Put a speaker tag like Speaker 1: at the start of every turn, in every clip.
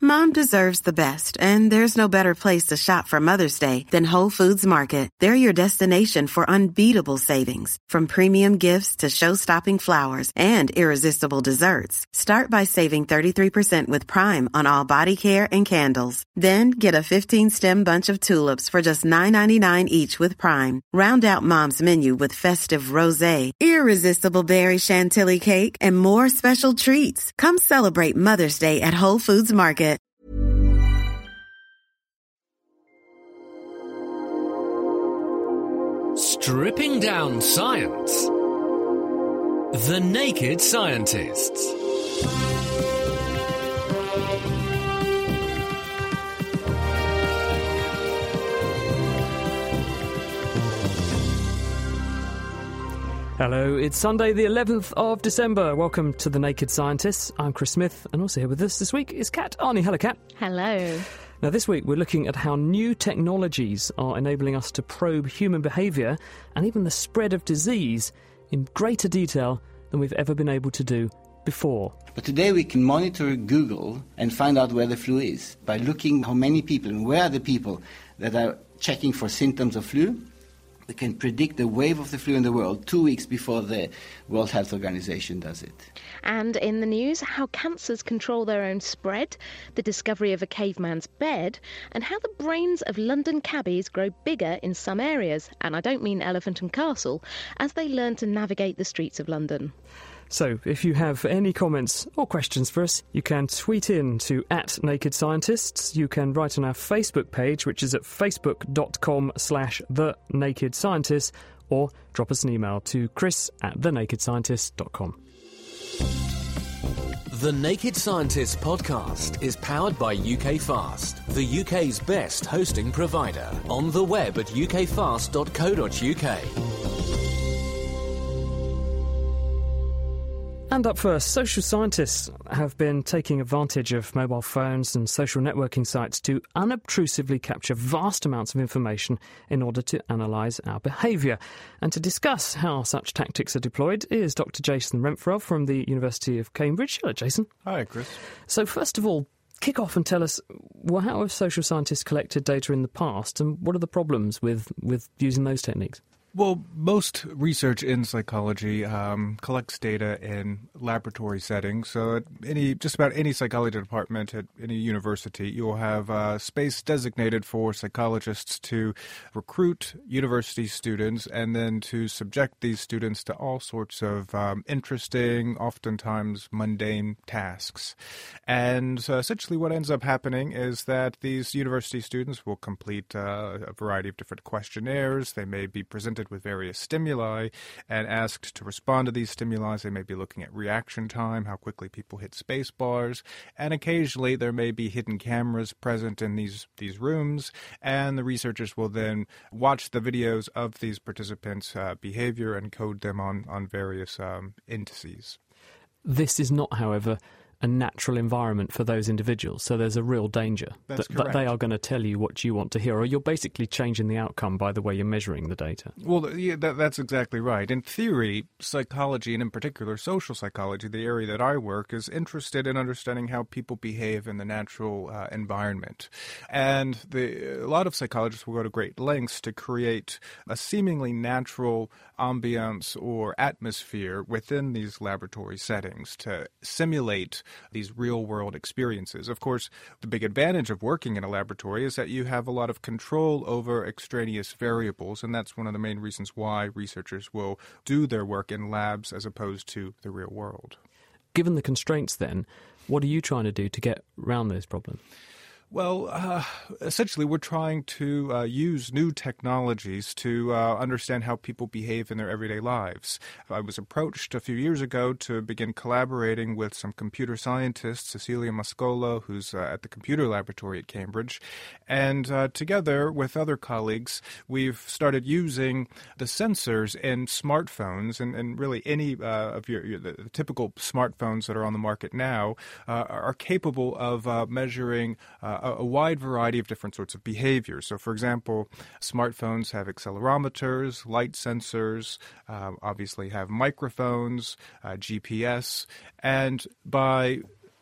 Speaker 1: Mom deserves the best, and there's no better place to shop for Mother's Day than Whole Foods Market. They're your destination for unbeatable savings, from premium gifts to show-stopping flowers and irresistible desserts. Start by saving 33% with Prime on all body care and candles. Then get a 15-stem bunch of tulips for just $9.99 each with Prime. Round out Mom's menu with festive rosé, irresistible berry chantilly cake, and more special treats. Come celebrate Mother's Day at Whole Foods Market.
Speaker 2: Stripping down science. The Naked Scientists.
Speaker 3: Hello, it's Sunday the 11th of December. Welcome to The Naked Scientists. I'm Chris Smith, and also here with us this week is Kat Arney. Hello, Kat.
Speaker 4: Hello.
Speaker 3: Now, this week we're looking at how new technologies are enabling us to probe human behaviour and even the spread of disease in greater detail than we've ever been able to do before.
Speaker 5: But today we can monitor Google and find out where the flu is by looking how many people and where are the people that are checking for symptoms of flu. We can predict the wave of the flu in the world 2 weeks before the World Health Organization does it.
Speaker 4: And in the news, how cancers control their own spread, the discovery of a caveman's bed, and how the brains of London cabbies grow bigger in some areas, and I don't mean Elephant and Castle, as they learn to navigate the streets of London.
Speaker 3: So, if you have any comments or questions for us, you can tweet in to @NakedScientists. You can write on our Facebook page, which is at facebook.com/TheNakedScientists, or drop us an email to chris@thenakedscientist.com.
Speaker 2: The Naked Scientists podcast is powered by UK Fast, the UK's best hosting provider. On the web at ukfast.co.uk.
Speaker 3: And up first, social scientists have been taking advantage of mobile phones and social networking sites to unobtrusively capture vast amounts of information in order to analyse our behaviour. And to discuss how such tactics are deployed is Dr. Jason Renfro from the University of Cambridge. Hello, Jason.
Speaker 6: Hi, Chris.
Speaker 3: So first of all, kick off and tell us, well, how have social scientists collected data in the past, and what are the problems with using those techniques?
Speaker 6: Well, most research in psychology collects data in laboratory settings. So at just about any psychology department at any university, you'll have space designated for psychologists to recruit university students and then to subject these students to all sorts of interesting, oftentimes mundane tasks. And essentially what ends up happening is that these university students will complete a variety of different questionnaires. They may be presented with various stimuli and asked to respond to these stimuli. They may be looking at reaction time, how quickly people hit space bars, and occasionally there may be hidden cameras present in these rooms, and the researchers will then watch the videos of these participants' behavior and code them on various indices.
Speaker 3: This is not, however, a natural environment for those individuals, so there's a real danger that they are going to tell you what you want to hear, or you're basically changing the outcome by the way you're measuring the data.
Speaker 6: Well, yeah, that's exactly right. In theory, psychology, and in particular social psychology, the area that I work, is interested in understanding how people behave in the natural environment. And a lot of psychologists will go to great lengths to create a seemingly natural ambiance or atmosphere within these laboratory settings to simulate these real-world experiences. Of course, the big advantage of working in a laboratory is that you have a lot of control over extraneous variables, and that's one of the main reasons why researchers will do their work in labs as opposed to the real world.
Speaker 3: Given the constraints, then, what are you trying to do to get around those problems?
Speaker 6: Well, essentially, we're trying to use new technologies to understand how people behave in their everyday lives. I was approached a few years ago to begin collaborating with some computer scientists, Cecilia Mascolo, who's at the computer laboratory at Cambridge, and together with other colleagues, we've started using the sensors in smartphones, and really any of the typical smartphones that are on the market now are capable of measuring a wide variety of different sorts of behaviors. So, for example, smartphones have accelerometers, light sensors, obviously have microphones, GPS, and by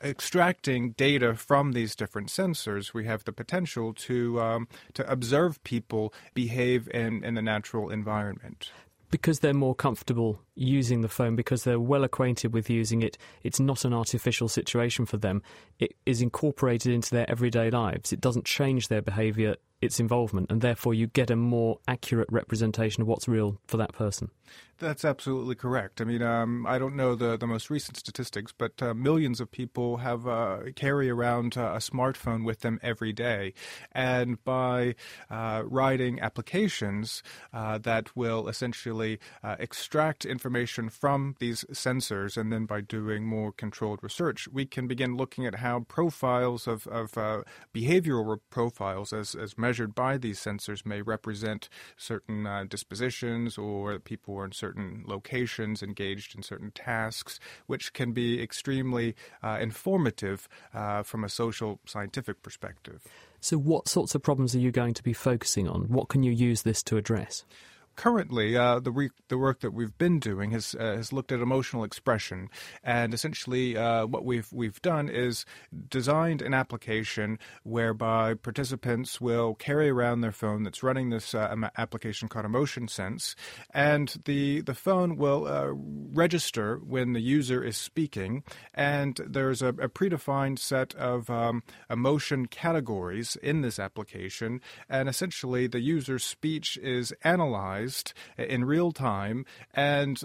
Speaker 6: extracting data from these different sensors, we have the potential to observe people behave in the natural environment.
Speaker 3: Because they're more comfortable using the phone, because they're well acquainted with using it, it's not an artificial situation for them. It is incorporated into their everyday lives. It doesn't change their behaviour, its involvement, and therefore you get a more accurate representation of what's real for that person.
Speaker 6: That's absolutely correct. I mean, I don't know the most recent statistics, but millions of people have carry around a smartphone with them every day. And by writing applications that will essentially extract information from these sensors, and then by doing more controlled research, we can begin looking at how profiles of behavioral profiles as measured by these sensors may represent certain dispositions, or people are in certain locations, engaged in certain tasks, which can be extremely informative from a social scientific perspective.
Speaker 3: So what sorts of problems are you going to be focusing on? What can you use this to address?
Speaker 6: Currently, the work that we've been doing has looked at emotional expression, and essentially what we've done is designed an application whereby participants will carry around their phone that's running this application called Emotion Sense, and the phone will register when the user is speaking, and there's a predefined set of emotion categories in this application, and essentially the user's speech is analyzed in real time, and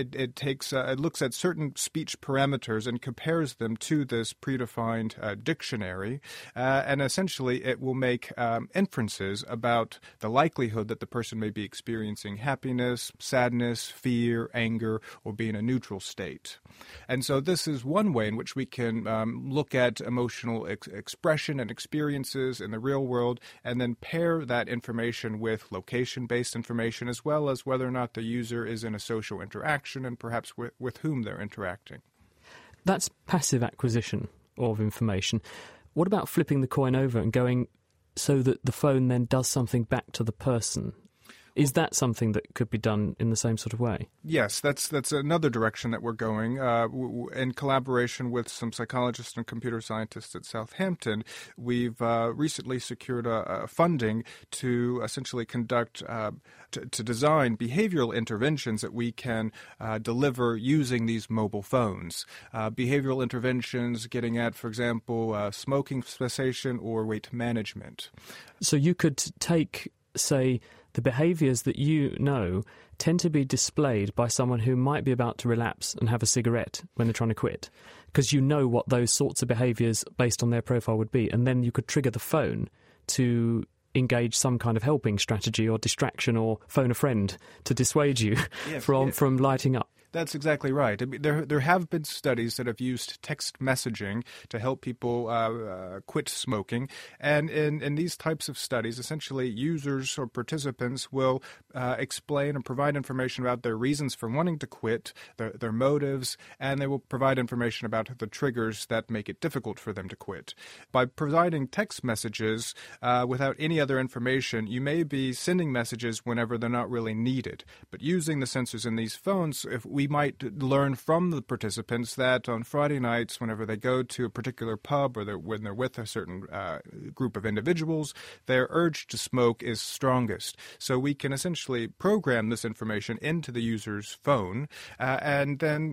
Speaker 6: it looks at certain speech parameters and compares them to this predefined dictionary, and essentially it will make inferences about the likelihood that the person may be experiencing happiness, sadness, fear, anger, or be in a neutral state. And so this is one way in which we can look at emotional expression and experiences in the real world, and then pair that information with location-based information, as well as whether or not the user is in a social interaction and perhaps with whom they're interacting.
Speaker 3: That's passive acquisition of information. What about flipping the coin over and going so that the phone then does something back to the person? Is that something that could be done in the same sort of way? Yes,
Speaker 6: that's another direction that we're going. In collaboration with some psychologists and computer scientists at Southampton, we've recently secured funding to essentially conduct, to design behavioral interventions that we can deliver using these mobile phones. Behavioral interventions getting at, for example, smoking cessation or weight management.
Speaker 3: So you could take, say, the behaviours that you know tend to be displayed by someone who might be about to relapse and have a cigarette when they're trying to quit, because you know what those sorts of behaviours based on their profile would be, and then you could trigger the phone to engage some kind of helping strategy or distraction or phone a friend to dissuade you from lighting up.
Speaker 6: That's exactly right. I mean, there have been studies that have used text messaging to help people quit smoking. And in these types of studies, essentially users or participants will explain and provide information about their reasons for wanting to quit, their motives, and they will provide information about the triggers that make it difficult for them to quit. By providing text messages without any other information, you may be sending messages whenever they're not really needed. But using the sensors in these phones, we might learn from the participants that on Friday nights, whenever they go to a particular pub or when they're with a certain group of individuals, their urge to smoke is strongest. So we can essentially program this information into the user's phone and then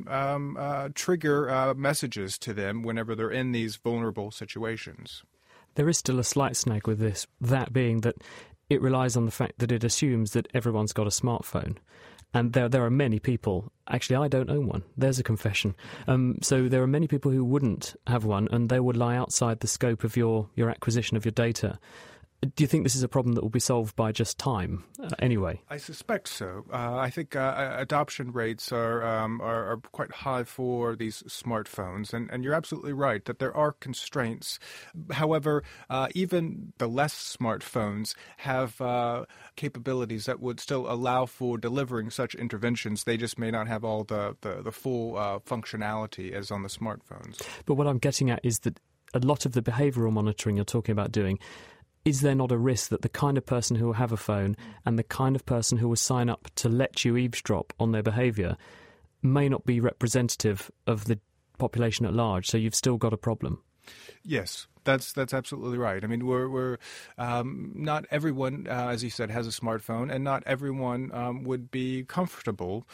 Speaker 6: trigger messages to them whenever they're in these vulnerable situations.
Speaker 3: There is still a slight snag with this, that being that it relies on the fact that it assumes that everyone's got a smartphone. And there are many people, actually I don't own one, there's a confession. So there are many people who wouldn't have one, and they would lie outside the scope of your acquisition of your data. Do you think this is a problem that will be solved by just time anyway?
Speaker 6: I suspect so. I think adoption rates are quite high for these smartphones, and you're absolutely right that there are constraints. However, even the less smartphones have capabilities that would still allow for delivering such interventions. They just may not have all the full functionality as on the smartphones.
Speaker 3: But what I'm getting at is that a lot of the behavioural monitoring you're talking about doing, is there not a risk that the kind of person who will have a phone and the kind of person who will sign up to let you eavesdrop on their behaviour may not be representative of the population at large, so you've still got a problem.
Speaker 6: Yes. That's absolutely right. I mean, we're not everyone, as you said, has a smartphone, and not everyone would be comfortable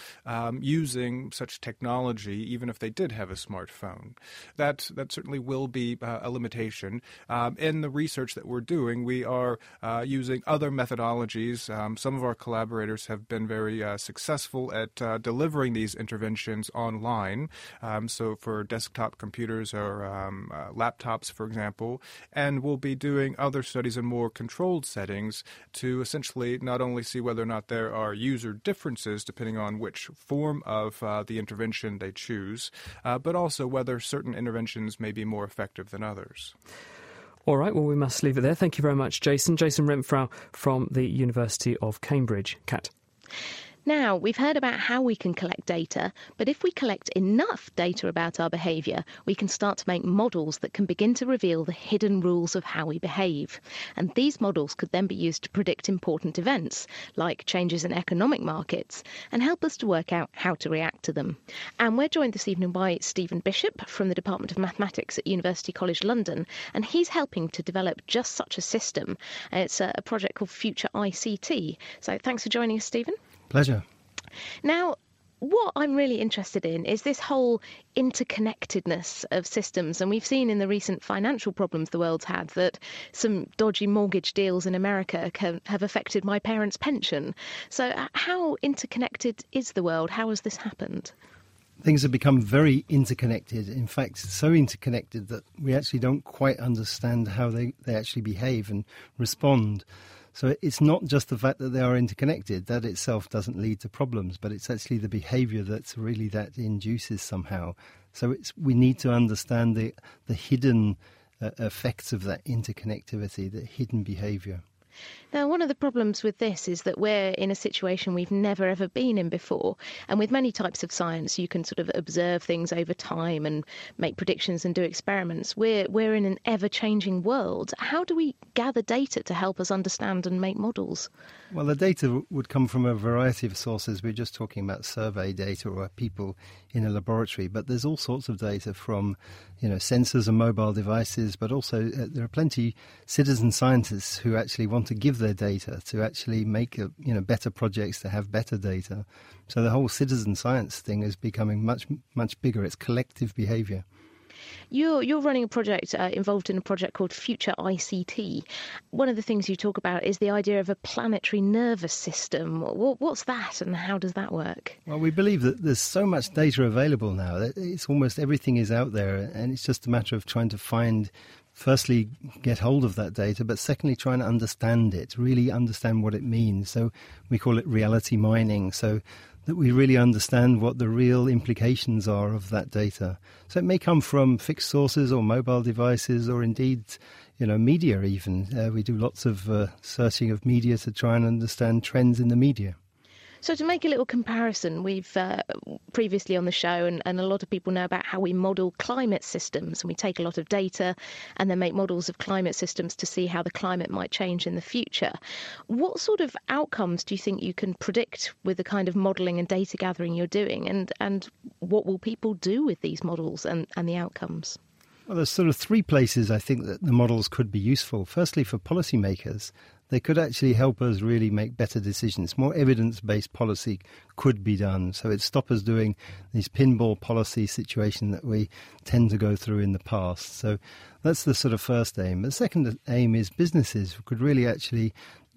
Speaker 6: using such technology, even if they did have a smartphone. That certainly will be a limitation. In the research that we're doing, we are using other methodologies. Some of our collaborators have been very successful at delivering these interventions online. So for desktop computers or laptops, for example. And we'll be doing other studies in more controlled settings to essentially not only see whether or not there are user differences depending on which form of the intervention they choose, but also whether certain interventions may be more effective than others.
Speaker 3: All right, well, we must leave it there. Thank you very much, Jason. Jason Renfrew from the University of Cambridge. Kat.
Speaker 4: Now, we've heard about how we can collect data, but if we collect enough data about our behaviour, we can start to make models that can begin to reveal the hidden rules of how we behave. And these models could then be used to predict important events, like changes in economic markets, and help us to work out how to react to them. And we're joined this evening by Stephen Bishop from the Department of Mathematics at University College London, and he's helping to develop just such a system. It's a project called Future ICT. So thanks for joining us, Stephen.
Speaker 7: Pleasure.
Speaker 4: Now, what I'm really interested in is this whole interconnectedness of systems. And we've seen in the recent financial problems the world's had that some dodgy mortgage deals in America have affected my parents' pension. So how interconnected is the world? How has this happened?
Speaker 7: Things have become very interconnected. In fact, so interconnected that we actually don't quite understand how they actually behave and respond. So it's not just the fact that they are interconnected. That itself doesn't lead to problems, but it's actually the behaviour that's really that induces somehow. So we need to understand the hidden effects of that interconnectivity, the hidden behaviour.
Speaker 4: Now, one of the problems with this is that we're in a situation we've never ever been in before. And with many types of science, you can sort of observe things over time and make predictions and do experiments. We're in an ever-changing world. How do we gather data to help us understand and make models?
Speaker 7: Well, the data would come from a variety of sources. We're just talking about survey data or people in a laboratory, but there's all sorts of data from, sensors and mobile devices, but also there are plenty citizen scientists who actually want to give their data to actually make better projects, to have better data. So the whole citizen science thing is becoming much, much bigger. It's collective behaviour.
Speaker 4: You're running a project involved in a project called Future ICT. One of the things you talk about is the idea of a planetary nervous system. What's that and how does that work?
Speaker 7: Well, we believe that there's so much data available now that it's almost everything is out there, and it's just a matter of trying to firstly, get hold of that data, but secondly, trying to understand it, really understand what it means. So we call it reality mining, so that we really understand what the real implications are of that data. So it may come from fixed sources or mobile devices or indeed, media even. We do lots of searching of media to try and understand trends in the media.
Speaker 4: So to make a little comparison, we've previously on the show, and a lot of people know about how we model climate systems, and we take a lot of data and then make models of climate systems to see how the climate might change in the future. What sort of outcomes do you think you can predict with the kind of modelling and data gathering you're doing, and what will people do with these models and the outcomes?
Speaker 7: Well, there's sort of three places I think that the models could be useful. Firstly, for policymakers, they could actually help us really make better decisions. More evidence-based policy could be done. So it'd stop us doing these pinball policy situation that we tend to go through in the past. So that's the sort of first aim. The second aim is businesses who could really actually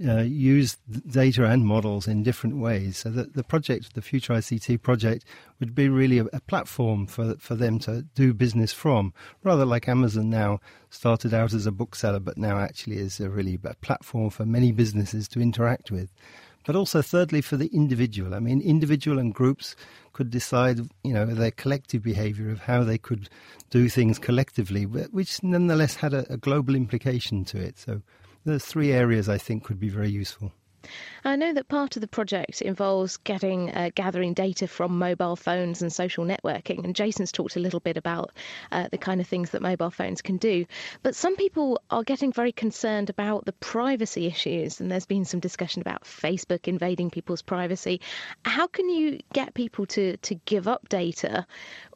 Speaker 7: use data and models in different ways. So that the project, the Future ICT project, would be really a platform for them to do business from, rather like Amazon now started out as a bookseller, but now actually is a platform for many businesses to interact with. But also, thirdly, for the individual. I mean, individual and groups could decide, their collective behaviour of how they could do things collectively, which nonetheless had a global implication to it. So there's three areas I think could be very useful.
Speaker 4: I know that part of the project involves gathering data from mobile phones and social networking, and Jason's talked a little bit about the kind of things that mobile phones can do. But some people are getting very concerned about the privacy issues, and there's been some discussion about Facebook invading people's privacy. How can you get people to give up data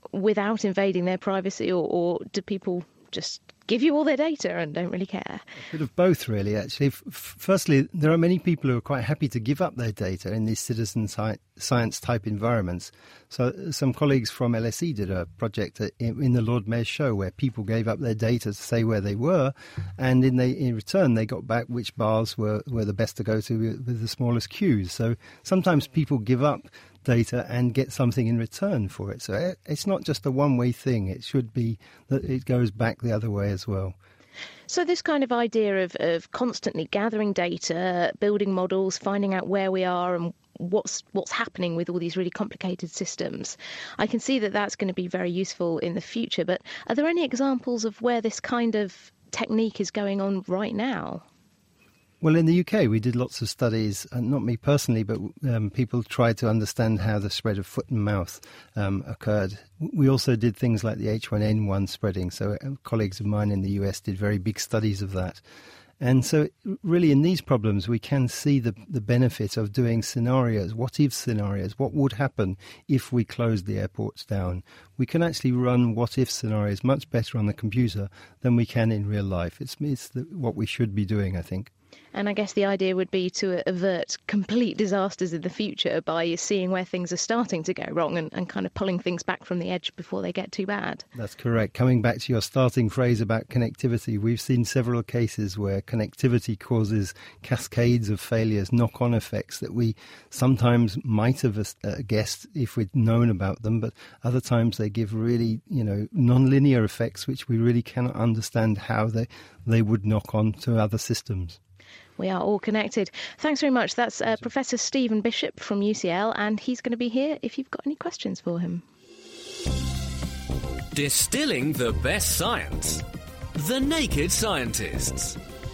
Speaker 4: without invading their privacy, or do people just give you all their data and don't really care?
Speaker 7: A bit of both, really, actually. Firstly, there are many people who are quite happy to give up their data in these citizen science type environments. So some colleagues from LSE did a project in the Lord Mayor's show where people gave up their data to say where they were, and in return they got back which bars were the best to go to with the smallest queues. So sometimes people give up data and get something in return for it. So it's not just a one-way thing. It should be that it goes back the other way as well.
Speaker 4: So this kind of idea of constantly gathering data, building models, finding out where we are and what's happening with all these really complicated systems, I can see that that's going to be very useful in the future. But are there any examples of where this kind of technique is going on right now?
Speaker 7: Well, in the UK, we did lots of studies, not me personally, but people tried to understand how the spread of foot and mouth occurred. We also did things like the H1N1 spreading. So colleagues of mine in the US did very big studies of that. And so really in these problems, we can see the benefit of doing scenarios, what-if scenarios, what would happen if we closed the airports down. We can actually run what-if scenarios much better on the computer than we can in real life. It's what we should be doing, I think.
Speaker 4: And I guess the idea would be to avert complete disasters in the future by seeing where things are starting to go wrong and kind of pulling things back from the edge before they get too bad.
Speaker 7: That's correct. Coming back to your starting phrase about connectivity, we've seen several cases where connectivity causes cascades of failures, knock-on effects that we sometimes might have guessed if we'd known about them, but other times they give really, non-linear effects which we really cannot understand how they would knock on to other systems.
Speaker 4: We are all connected. Thanks very much. That's Professor Stephen Bishop from UCL, and he's going to be here if you've got any questions for him.
Speaker 2: Distilling the best science. The Naked Scientists.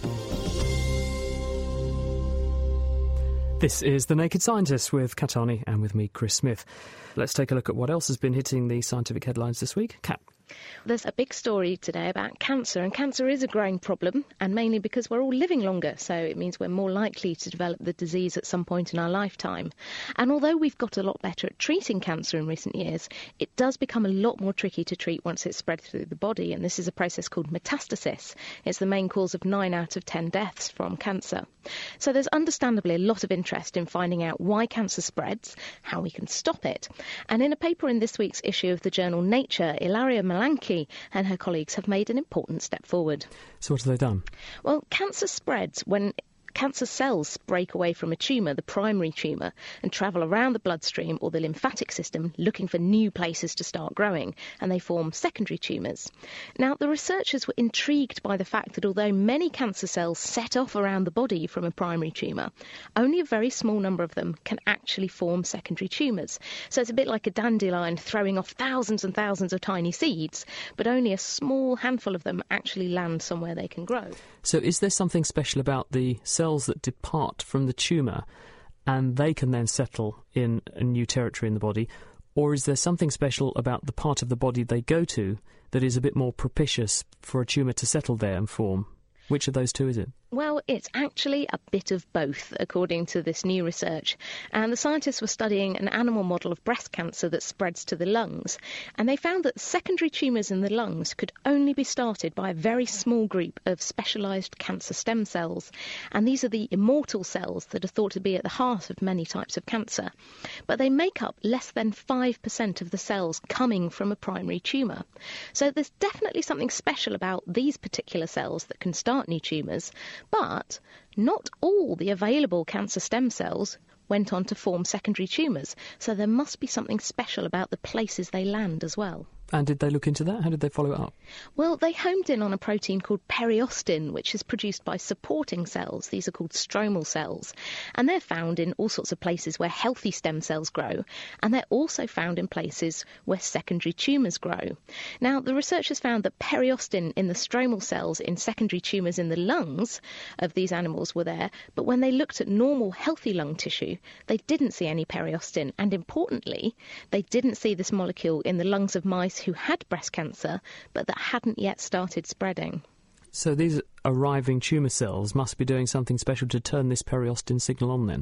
Speaker 3: This is The Naked Scientists with Kat Arney and with me, Chris Smith. Let's take a look at what else has been hitting the scientific headlines this week. Kat.
Speaker 4: There's a big story today about cancer, and cancer is a growing problem, and mainly because we're all living longer, so it means we're more likely to develop the disease at some point in our lifetime. And although we've got a lot better at treating cancer in recent years, it does become a lot more tricky to treat once it's spread through the body, and this is a process called metastasis. It's the main cause of 9 out of 10 deaths from cancer. So there's understandably a lot of interest in finding out why cancer spreads, how we can stop it. And in a paper in this week's issue of the journal Nature, Ilaria Malanki and her colleagues have made an important step forward.
Speaker 3: So what have they done?
Speaker 4: Well, cancer spreads when cancer cells break away from a tumour, the primary tumour, and travel around the bloodstream or the lymphatic system looking for new places to start growing, and they form secondary tumours. Now, the researchers were intrigued by the fact that although many cancer cells set off around the body from a primary tumour, only a very small number of them can actually form secondary tumours. So it's a bit like a dandelion throwing off thousands and thousands of tiny seeds, but only a small handful of them actually land somewhere they can grow.
Speaker 3: So is there something special about the cells that depart from the tumour and they can then settle in a new territory in the body, or is there something special about the part of the body they go to that is a bit more propitious for a tumour to settle there and form? Which of those two is it?
Speaker 4: Well, it's actually a bit of both, according to this new research. And the scientists were studying an animal model of breast cancer that spreads to the lungs. And they found that secondary tumours in the lungs could only be started by a very small group of specialised cancer stem cells. And these are the immortal cells that are thought to be at the heart of many types of cancer. But they make up less than 5% of the cells coming from a primary tumour. So there's definitely something special about these particular cells that can start new tumours. But not all the available cancer stem cells went on to form secondary tumours, so there must be something special about the places they land as well.
Speaker 3: And did they look into that? How did they follow it up?
Speaker 4: Well, they homed in on a protein called periostin, which is produced by supporting cells. These are called stromal cells. And they're found in all sorts of places where healthy stem cells grow. And they're also found in places where secondary tumours grow. Now, the researchers found that periostin in the stromal cells in secondary tumours in the lungs of these animals were there. But when they looked at normal healthy lung tissue, they didn't see any periostin. And importantly, they didn't see this molecule in the lungs of mice who had breast cancer but that hadn't yet started spreading.
Speaker 3: So these arriving tumour cells must be doing something special to turn this periostin signal on then?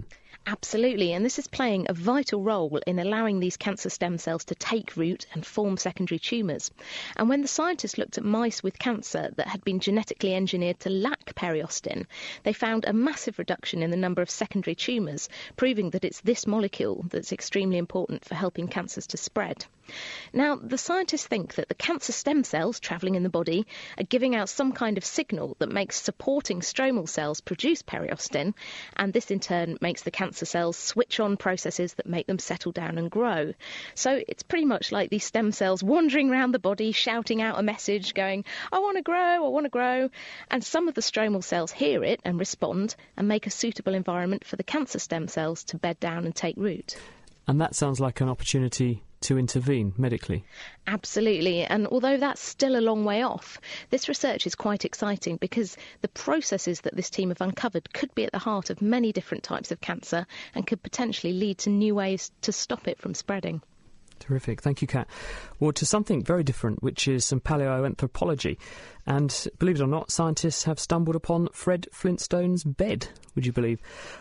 Speaker 4: Absolutely, and this is playing a vital role in allowing these cancer stem cells to take root and form secondary tumours. And when the scientists looked at mice with cancer that had been genetically engineered to lack periostin, they found a massive reduction in the number of secondary tumours, proving that it's this molecule that's extremely important for helping cancers to spread. Now, the scientists think that the cancer stem cells travelling in the body are giving out some kind of signal that makes supporting stromal cells produce periostin, and this in turn makes the cancer cells switch on processes that make them settle down and grow. So it's pretty much like these stem cells wandering around the body, shouting out a message, going, I want to grow, I want to grow. And some of the stromal cells hear it and respond and make a suitable environment for the cancer stem cells to bed down and take root.
Speaker 3: And that sounds like an opportunity to intervene medically.
Speaker 4: Absolutely, and although that's still a long way off, this research is quite exciting because the processes that this team have uncovered could be at the heart of many different types of cancer and could potentially lead to new ways to stop it from spreading.
Speaker 3: Terrific. Thank you, Kat. Well, to something very different, which is some paleoanthropology. And believe it or not, scientists have stumbled upon Fred Flintstone's bed, would you believe?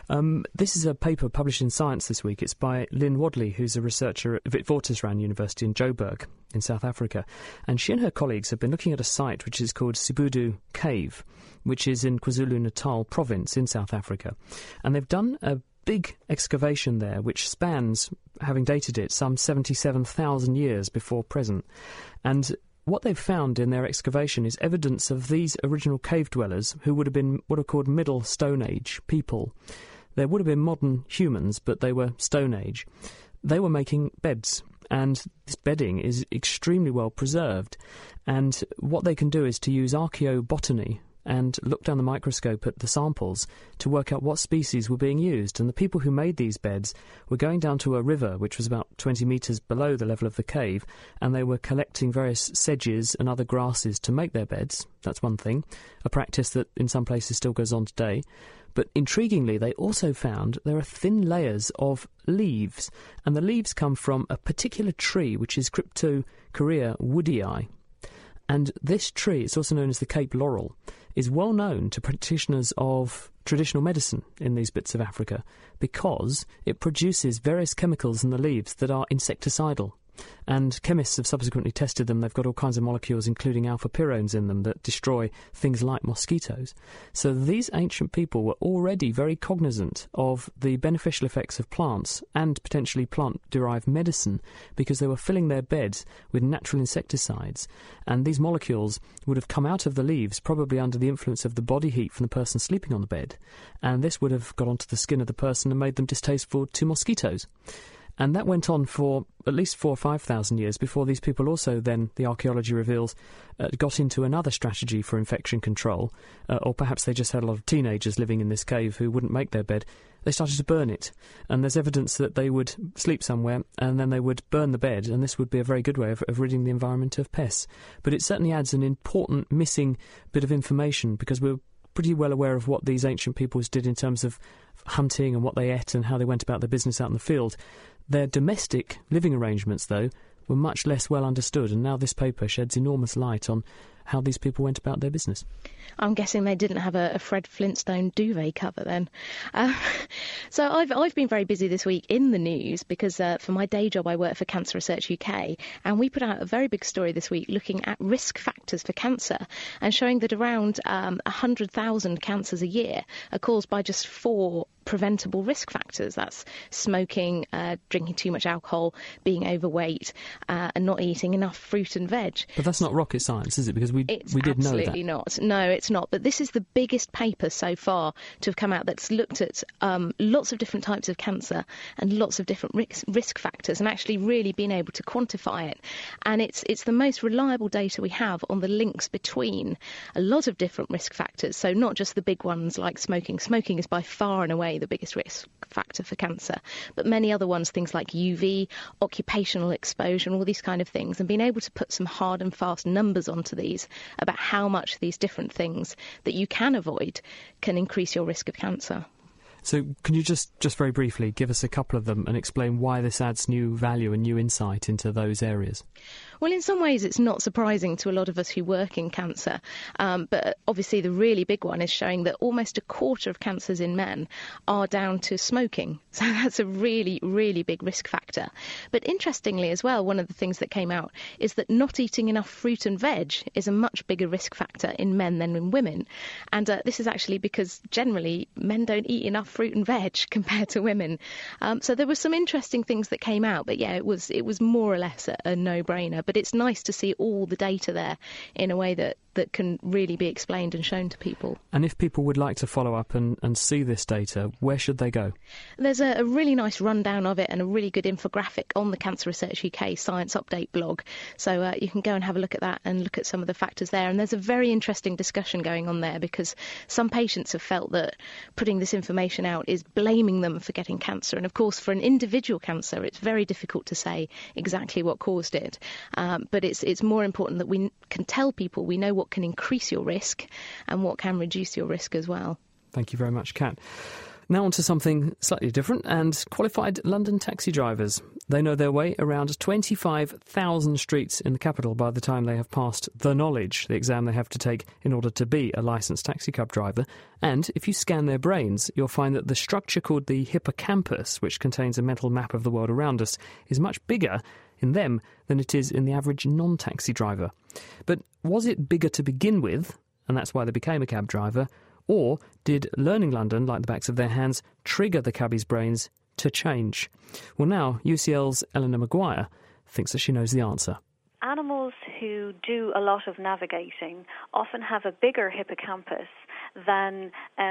Speaker 3: This is a paper published in Science this week. It's by Lynn Wadley, who's a researcher at Witwatersrand University in Joburg in South Africa. And she and her colleagues have been looking at a site which is called Sibudu Cave, which is in KwaZulu-Natal province in South Africa. And they've done a big excavation there which spans, having dated it, some 77,000 years before present. And what they've found in their excavation is evidence of these original cave dwellers who would have been what are called Middle Stone Age people. There would have been modern humans, but they were Stone Age. They were making beds, and this bedding is extremely well preserved. And what they can do is to use archaeobotany and look down the microscope at the samples to work out what species were being used. And the people who made these beds were going down to a river which was about 20 metres below the level of the cave, and they were collecting various sedges and other grasses to make their beds. That's one thing, a practice that in some places still goes on today. But intriguingly, they also found there are thin layers of leaves, and the leaves come from a particular tree which is Cryptocoria woodii. And this tree, it's also known as the Cape Laurel, is well known to practitioners of traditional medicine in these bits of Africa because it produces various chemicals in the leaves that are insecticidal. And chemists have subsequently tested them. They've got all kinds of molecules, including alpha-pyrones in them, that destroy things like mosquitoes. So these ancient people were already very cognizant of the beneficial effects of plants and potentially plant-derived medicine because they were filling their beds with natural insecticides. And these molecules would have come out of the leaves, probably under the influence of the body heat from the person sleeping on the bed. And this would have got onto the skin of the person and made them distasteful to mosquitoes. And that went on for at least 4,000 or 5,000 years before these people also then, the archaeology reveals, got into another strategy for infection control, or perhaps they just had a lot of teenagers living in this cave who wouldn't make their bed. They started to burn it, and there's evidence that they would sleep somewhere and then they would burn the bed, and this would be a very good way of ridding the environment of pests. But it certainly adds an important missing bit of information because we're pretty well aware of what these ancient peoples did in terms of hunting and what they ate and how they went about their business out in the field. Their domestic living arrangements, though, were much less well understood, and now this paper sheds enormous light on how these people went about their business.
Speaker 4: I'm guessing they didn't have a Fred Flintstone duvet cover then. So I've been very busy this week in the news because for my day job I work for Cancer Research UK, and we put out a very big story this week looking at risk factors for cancer and showing that around 100,000 cancers a year are caused by just 4 preventable risk factors. That's smoking, drinking too much alcohol, being overweight, and not eating enough fruit and veg.
Speaker 3: But that's not rocket science, is it? Because we did know that.
Speaker 4: Absolutely not. No, it's not. But this is the biggest paper so far to have come out that's looked at lots of different types of cancer and lots of different risk factors and actually really been able to quantify it. And it's the most reliable data we have on the links between a lot of different risk factors. So not just the big ones like smoking. Smoking is by far and away the biggest risk factor for cancer, but many other ones, things like UV, occupational exposure, and all these kind of things, and being able to put some hard and fast numbers onto these about how much these different things that you can avoid can increase your risk of cancer.
Speaker 3: So can you just very briefly give us a couple of them and explain why this adds new value and new insight into those areas?
Speaker 4: Well, in some ways, it's not surprising to a lot of us who work in cancer. But obviously, the really big one is showing that almost a quarter of cancers in men are down to smoking. So that's a really, really big risk factor. But interestingly as well, one of the things that came out is that not eating enough fruit and veg is a much bigger risk factor in men than in women. And this is actually because generally men don't eat enough fruit and veg compared to women. So there were some interesting things that came out. But yeah, it was more or less a no-brainer. But it's nice to see all the data there in a way that can really be explained and shown to people.
Speaker 3: And if people would like to follow up and see this data, where should they go?
Speaker 4: There's a really nice rundown of it and a really good infographic on the Cancer Research UK Science Update blog. So you can go and have a look at that and look at some of the factors there. And there's a very interesting discussion going on there because some patients have felt that putting this information out is blaming them for getting cancer. And of course, for an individual cancer, it's very difficult to say exactly what caused it. But it's more important that we can tell people we know what can increase your risk and what can reduce your risk as well.
Speaker 3: Thank you very much, Kat. Now on to something slightly different, and qualified London taxi drivers. They know their way around 25,000 streets in the capital by the time they have passed the knowledge, the exam they have to take in order to be a licensed taxi cab driver. And if you scan their brains, you'll find that the structure called the hippocampus, which contains a mental map of the world around us, is much bigger in them than it is in the average non-taxi driver. But was it bigger to begin with, and that's why they became a cab driver? Or did learning London, like the backs of their hands, trigger the cabbie's brains to change? Well, now UCL's Eleanor Maguire thinks that she knows the answer.
Speaker 8: Animals who do a lot of navigating often have a bigger hippocampus than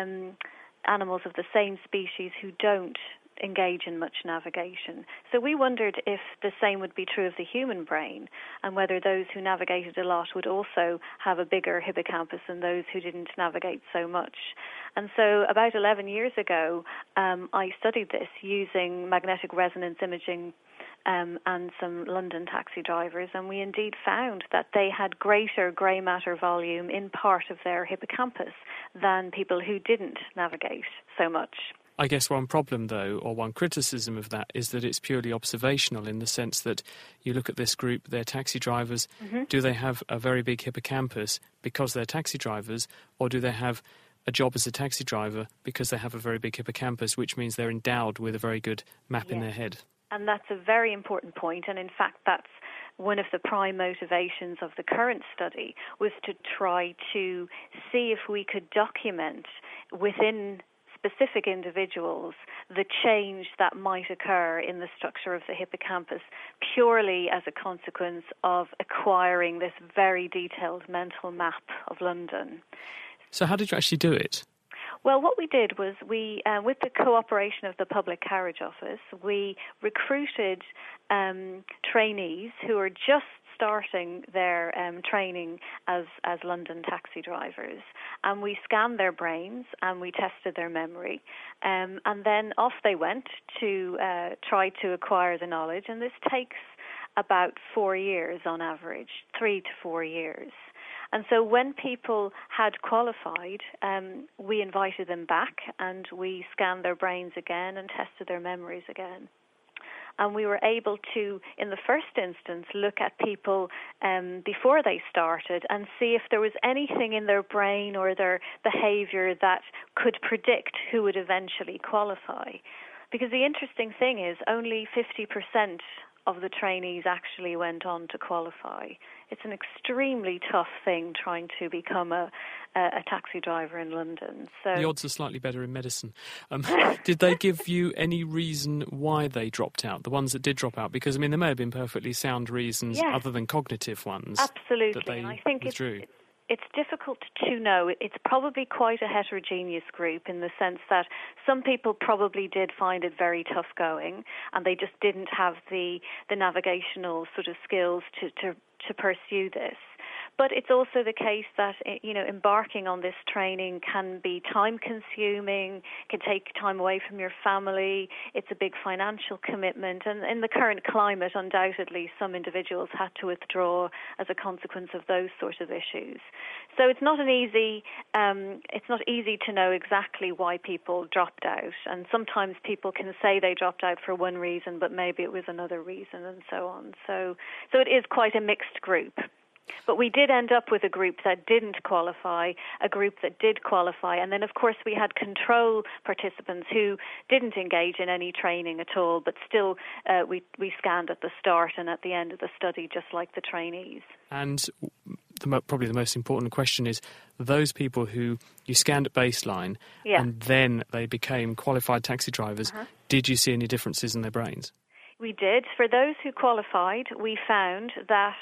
Speaker 8: animals of the same species who don't engage in much navigation. So we wondered if the same would be true of the human brain and whether those who navigated a lot would also have a bigger hippocampus than those who didn't navigate so much. And so about 11 years ago, I studied this using magnetic resonance imaging and some London taxi drivers, and we indeed found that they had greater grey matter volume in part of their hippocampus than people who didn't navigate so much.
Speaker 3: I guess one problem, though, or one criticism of that, is that it's purely observational in the sense that you look at this group, they're taxi drivers. Mm-hmm. Do they have a very big hippocampus because they're taxi drivers, or do they have a job as a taxi driver because they have a very big hippocampus, which means they're endowed with a very good map in their head?
Speaker 8: And that's a very important point, and in fact that's one of the prime motivations of the current study, was to try to see if we could document within specific individuals the change that might occur in the structure of the hippocampus purely as a consequence of acquiring this very detailed mental map of London.
Speaker 3: So how did you actually do it?
Speaker 8: Well, what we did was we, with the cooperation of the Public Carriage Office, we recruited trainees who are just starting their training as London taxi drivers, and we scanned their brains and we tested their memory, and then off they went to try to acquire the knowledge, and this takes about 4 years on average, 3 to 4 years. And so when people had qualified, we invited them back and we scanned their brains again and tested their memories again. And we were able to, in the first instance, look at people before they started and see if there was anything in their brain or their behavior that could predict who would eventually qualify. Because the interesting thing is only 50% of the trainees actually went on to qualify. It's an extremely tough thing trying to become a taxi driver in London. So
Speaker 3: the odds are slightly better in medicine. Did they give you any reason why they dropped out, the ones that did drop out? Because, I mean, there may have been perfectly sound reasons other than cognitive ones.
Speaker 8: Absolutely.
Speaker 3: That they
Speaker 8: and I think
Speaker 3: withdrew.
Speaker 8: It's difficult to know. It's probably quite a heterogeneous group in the sense that some people probably did find it very tough going and they just didn't have the navigational sort of skills to pursue this. But it's also the case that, embarking on this training can be time-consuming, can take time away from your family. It's a big financial commitment. And in the current climate, undoubtedly, some individuals had to withdraw as a consequence of those sort of issues. So it's not easy to know exactly why people dropped out. And sometimes people can say they dropped out for one reason, but maybe it was another reason, and so on. So it is quite a mixed group. But we did end up with a group that didn't qualify, a group that did qualify, and then, of course, we had control participants who didn't engage in any training at all, but still we scanned at the start and at the end of the study, just like the trainees.
Speaker 3: And probably the most important question is, those people who you scanned at baseline and then they became qualified taxi drivers, did you see any differences in their brains?
Speaker 8: We did. For those who qualified, we found that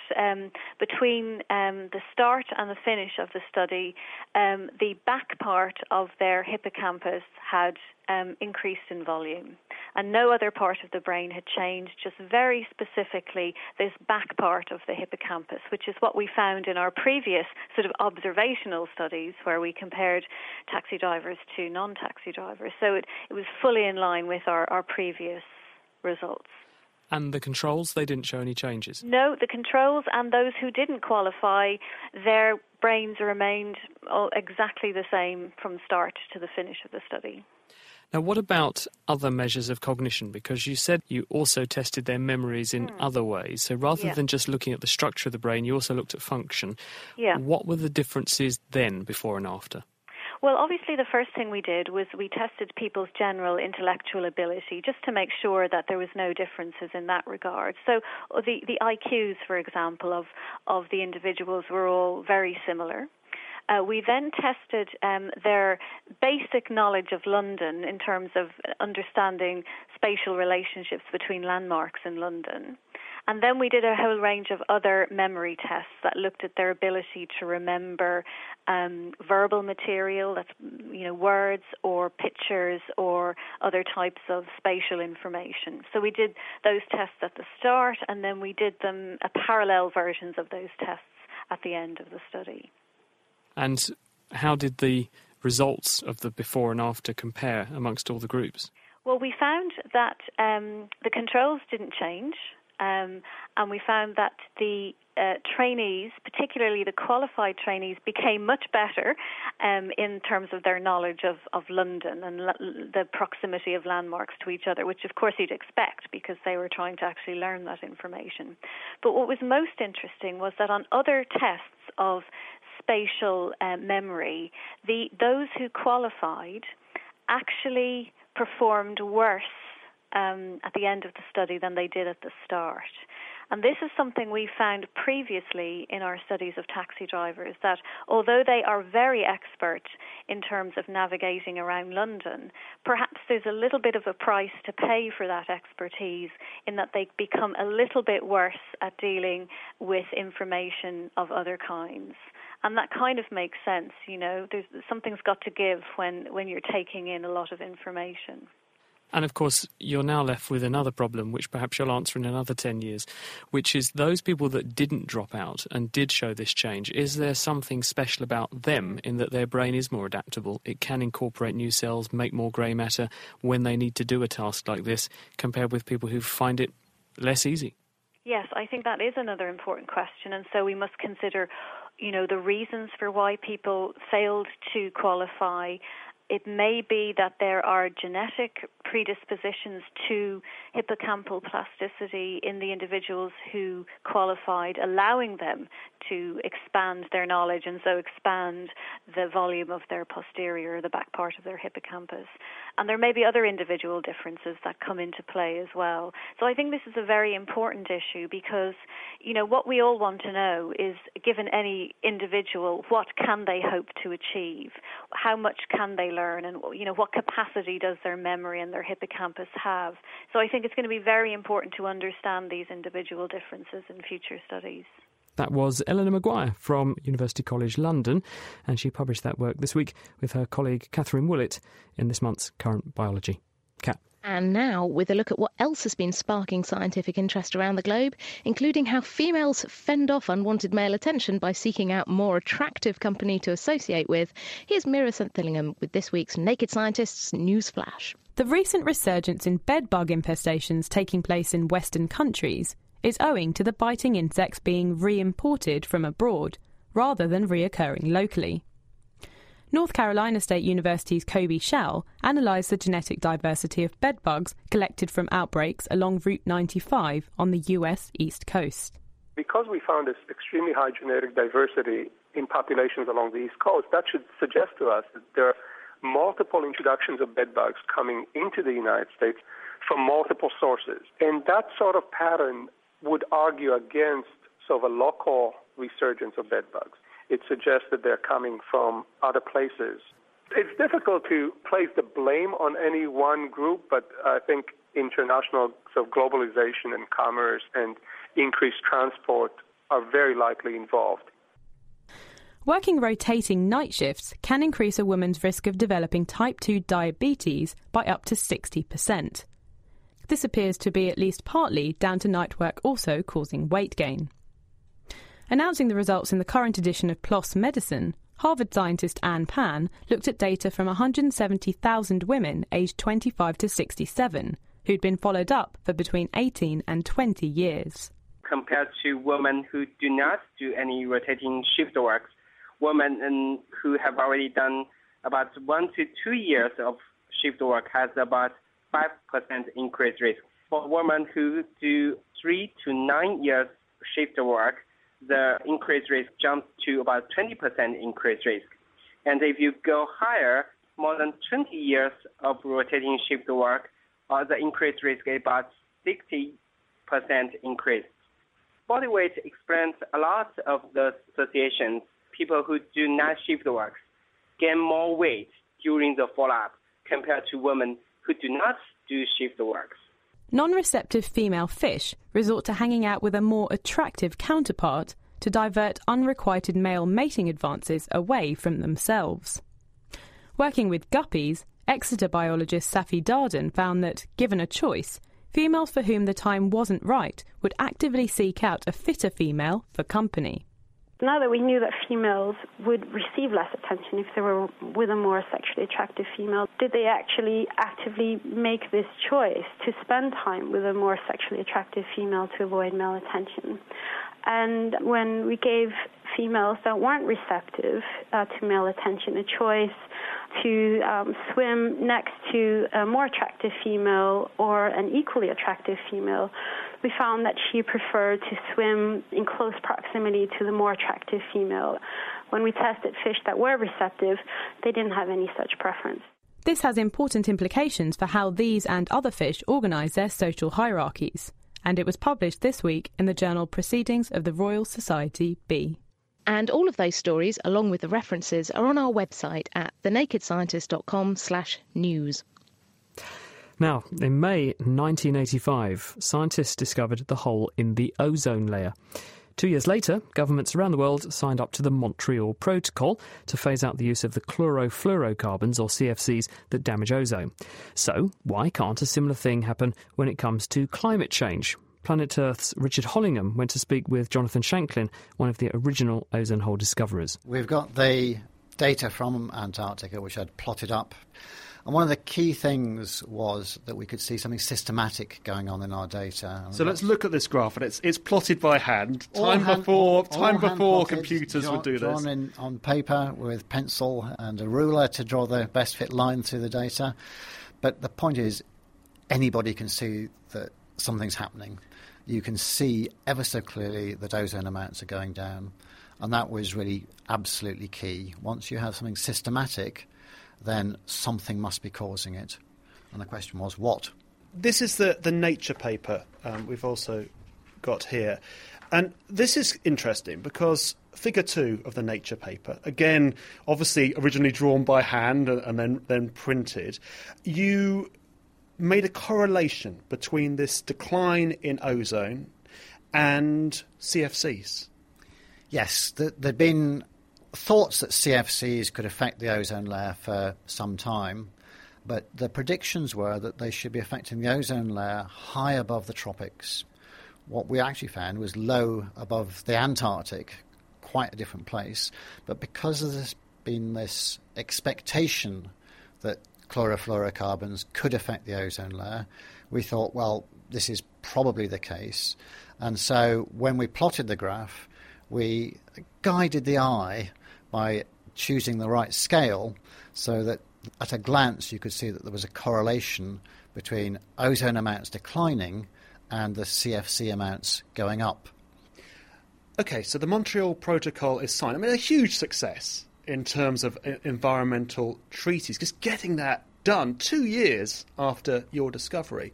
Speaker 8: between the start and the finish of the study, the back part of their hippocampus had increased in volume. And no other part of the brain had changed, just very specifically this back part of the hippocampus, which is what we found in our previous sort of observational studies where we compared taxi drivers to non-taxi drivers. So it was fully in line with our previous results.
Speaker 3: And the controls, they didn't show any changes?
Speaker 8: No, the controls and those who didn't qualify, their brains remained exactly the same from start to the finish of the study.
Speaker 3: Now, what about other measures of cognition? Because you said you also tested their memories in other ways. So rather than just looking at the structure of the brain, you also looked at function.
Speaker 8: Yeah.
Speaker 3: What were the differences then, before and after?
Speaker 8: Well, obviously the first thing we did was we tested people's general intellectual ability just to make sure that there was no differences in that regard. So the IQs, for example, of the individuals were all very similar. We then tested their basic knowledge of London in terms of understanding spatial relationships between landmarks in London. And then we did a whole range of other memory tests that looked at their ability to remember verbal material, that's words or pictures or other types of spatial information. So we did those tests at the start, and then we did them parallel versions of those tests at the end of the study.
Speaker 3: And how did the results of the before and after compare amongst all the groups?
Speaker 8: Well, we found that the controls didn't change. And we found that the trainees, particularly the qualified trainees, became much better in terms of their knowledge of London and the proximity of landmarks to each other, which of course you'd expect because they were trying to actually learn that information. But what was most interesting was that on other tests of spatial memory, those who qualified actually performed worse at the end of the study than they did at the start. And this is something we found previously in our studies of taxi drivers, that although they are very expert in terms of navigating around London, perhaps there's a little bit of a price to pay for that expertise in that they become a little bit worse at dealing with information of other kinds. And that kind of makes sense, something's got to give when you're taking in a lot of information.
Speaker 3: And of course, you're now left with another problem, which perhaps you'll answer in another 10 years, which is those people that didn't drop out and did show this change. Is there something special about them in that their brain is more adaptable? It can incorporate new cells, make more grey matter when they need to do a task like this, compared with people who find it less easy?
Speaker 8: Yes, I think that is another important question. And so we must consider, the reasons for why people failed to qualify. It may be that there are genetic predispositions to hippocampal plasticity in the individuals who qualified, allowing them to expand their knowledge and so expand the volume of their posterior, the back part of their hippocampus. And there may be other individual differences that come into play as well. So I think this is a very important issue because, what we all want to know is, given any individual, what can they hope to achieve? How much can they learn? And, what capacity does their memory and their hippocampus have? So I think it's going to be very important to understand these individual differences in future studies.
Speaker 3: That was Eleanor Maguire from University College London, and she published that work this week with her colleague Catherine Willett in this month's Current Biology. Kat.
Speaker 4: And now, with a look at what else has been sparking scientific interest around the globe, including how females fend off unwanted male attention by seeking out more attractive company to associate with, here's Mira St. with this week's Naked Scientists News Flash.
Speaker 9: The recent resurgence in bedbug infestations taking place in Western countries is owing to the biting insects being re-imported from abroad, rather than reoccurring locally. North Carolina State University's Kobe Schell analysed the genetic diversity of bedbugs collected from outbreaks along Route 95 on the US East Coast.
Speaker 10: Because we found this extremely high genetic diversity in populations along the East Coast, that should suggest to us that there are multiple introductions of bedbugs coming into the United States from multiple sources. And that sort of pattern would argue against sort of a local resurgence of bedbugs. It suggests that they're coming from other places. It's difficult to place the blame on any one group, but I think international sort of globalization and commerce and increased transport are very likely involved.
Speaker 9: Working rotating night shifts can increase a woman's risk of developing type 2 diabetes by up to 60%. This appears to be at least partly down to night work also causing weight gain. Announcing the results in the current edition of PLOS Medicine, Harvard scientist Anne Pan looked at data from 170,000 women aged 25 to 67 who'd been followed up for between 18 and 20 years.
Speaker 11: Compared to women who do not do any rotating shift work, women who have already done about 1 to 2 years of shift work has about 5% increased risk. For women who do 3 to 9 years shift work, the increased risk jumps to about 20% increased risk. And if you go higher, more than 20 years of rotating shift work, the increased risk is about 60% increase. Body weight explains a lot of the associations. People who do night shift work gain more weight during the follow-up compared to women who do not do shift work.
Speaker 9: Non-receptive female fish resort to hanging out with a more attractive counterpart to divert unrequited male mating advances away from themselves. Working with guppies, Exeter biologist Safi Darden found that, given a choice, females for whom the time wasn't right would actively seek out a fitter female for company.
Speaker 12: Now that we knew that females would receive less attention if they were with a more sexually attractive female, did they actually actively make this choice to spend time with a more sexually attractive female to avoid male attention? And when we gave females that weren't receptive to male attention a choice to swim next to a more attractive female or an equally attractive female, we found that she preferred to swim in close proximity to the more attractive female. When we tested fish that were receptive, they didn't have any such preference.
Speaker 9: This has important implications for how these and other fish organise their social hierarchies, and it was published this week in the journal Proceedings of the Royal Society B.
Speaker 4: And all of those stories, along with the references, are on our website at thenakedscientist.com/news.
Speaker 3: Now, in May 1985, scientists discovered the hole in the ozone layer. 2 years later, governments around the world signed up to the Montreal Protocol to phase out the use of the chlorofluorocarbons, or CFCs, that damage ozone. So, why can't a similar thing happen when it comes to climate change? Planet Earth's Richard Hollingham went to speak with Jonathan Shanklin, one of the original ozone hole discoverers.
Speaker 13: We've got the data from Antarctica, which I'd plotted up. And one of the key things was that we could see something systematic going on in our data.
Speaker 14: So let's look at this graph, and it's plotted by hand. Time before computers would do this.
Speaker 13: Drawn on paper with pencil and a ruler to draw the best fit line through the data. But the point is, anybody can see that something's happening. You can see ever so clearly that ozone amounts are going down. And that was really absolutely key. Once you have something systematic, then something must be causing it. And the question was, what?
Speaker 14: This is the Nature paper we've also got here. And this is interesting because figure 2 of the Nature paper, again, obviously originally drawn by hand and then printed, you made a correlation between this decline in ozone and CFCs.
Speaker 13: Yes, there'd been thoughts that CFCs could affect the ozone layer for some time, But the predictions were that they should be affecting the ozone layer high above the tropics. What we actually found was low above the Antarctic, quite a different place. But because there's been this expectation that chlorofluorocarbons could affect the ozone layer, we thought, well, this is probably the case. And so when we plotted the graph, we guided the eye by choosing the right scale so that at a glance you could see that there was a correlation between ozone amounts declining and the CFC amounts going up.
Speaker 14: Okay, so the Montreal Protocol is signed. I mean, a huge success in terms of environmental treaties, just getting that done 2 years after your discovery.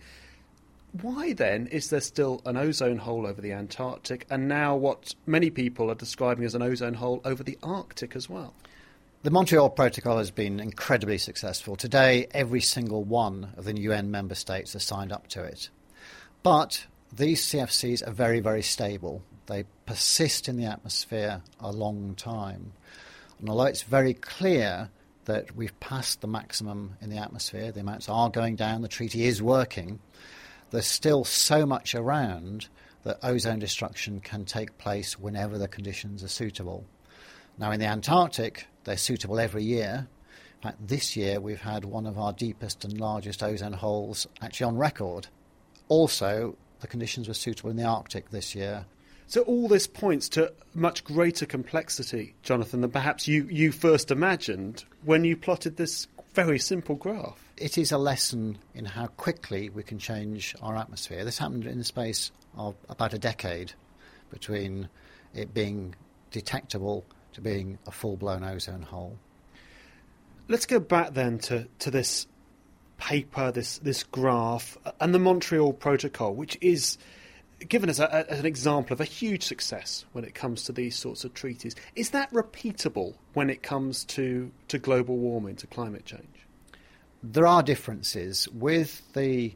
Speaker 14: Why then is there still an ozone hole over the Antarctic and now what many people are describing as an ozone hole over the Arctic as well?
Speaker 13: The Montreal Protocol has been incredibly successful. Today, every single one of the UN member states has signed up to it. But these CFCs are very, very stable. They persist in the atmosphere a long time. And although it's very clear that we've passed the maximum in the atmosphere, the amounts are going down, the treaty is working, there's still so much around that ozone destruction can take place whenever the conditions are suitable. Now, in the Antarctic, they're suitable every year. In fact, this year we've had one of our deepest and largest ozone holes actually on record. Also, the conditions were suitable in the Arctic this year.
Speaker 14: So all this points to much greater complexity, Jonathan, than perhaps you first imagined when you plotted this very simple graph.
Speaker 13: It is a lesson in how quickly we can change our atmosphere. This happened in the space of about a decade between it being detectable to being a full-blown ozone hole.
Speaker 14: Let's go back then to this paper, this graph, and the Montreal Protocol, which is given as an example of a huge success when it comes to these sorts of treaties. Is that repeatable when it comes to global warming, to climate change?
Speaker 13: There are differences. With the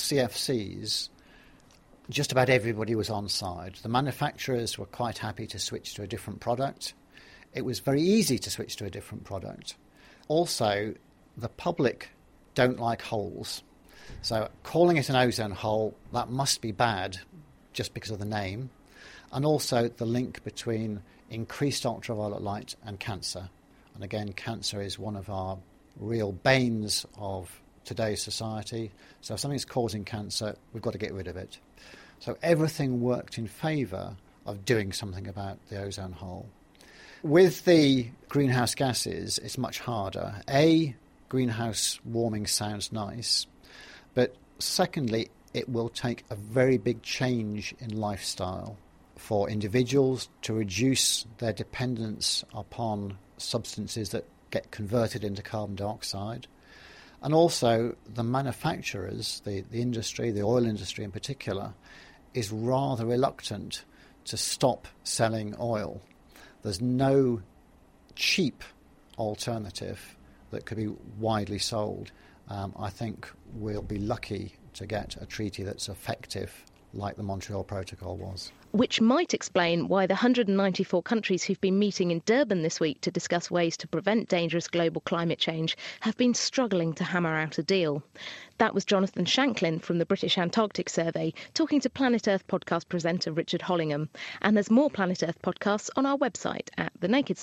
Speaker 13: CFCs, just about everybody was on side. The manufacturers were quite happy to switch to a different product. It was very easy to switch to a different product. Also, the public don't like holes. So calling it an ozone hole, that must be bad just because of the name. And also the link between increased ultraviolet light and cancer. And again, cancer is one of our real banes of today's society. So if something's causing cancer, we've got to get rid of it. So everything worked in favour of doing something about the ozone hole. With the greenhouse gases, it's much harder. Greenhouse warming sounds nice, but secondly, it will take a very big change in lifestyle for individuals to reduce their dependence upon substances that get converted into carbon dioxide. And also the manufacturers, the industry, the oil industry in particular, is rather reluctant to stop selling oil. There's no cheap alternative that could be widely sold. I think we'll be lucky to get a treaty that's effective like the Montreal Protocol was.
Speaker 4: Which might explain why the 194 countries who've been meeting in Durban this week to discuss ways to prevent dangerous global climate change have been struggling to hammer out a deal. That was Jonathan Shanklin from the British Antarctic Survey talking to Planet Earth podcast presenter Richard Hollingham. And there's more Planet Earth podcasts on our website at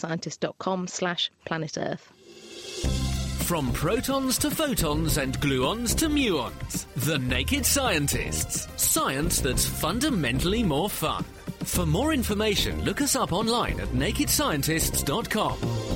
Speaker 4: thenakedscientist.com/Planet Earth.
Speaker 2: From protons to photons and gluons to muons, The Naked Scientists. Science that's fundamentally more fun. For more information, look us up online at nakedscientists.com.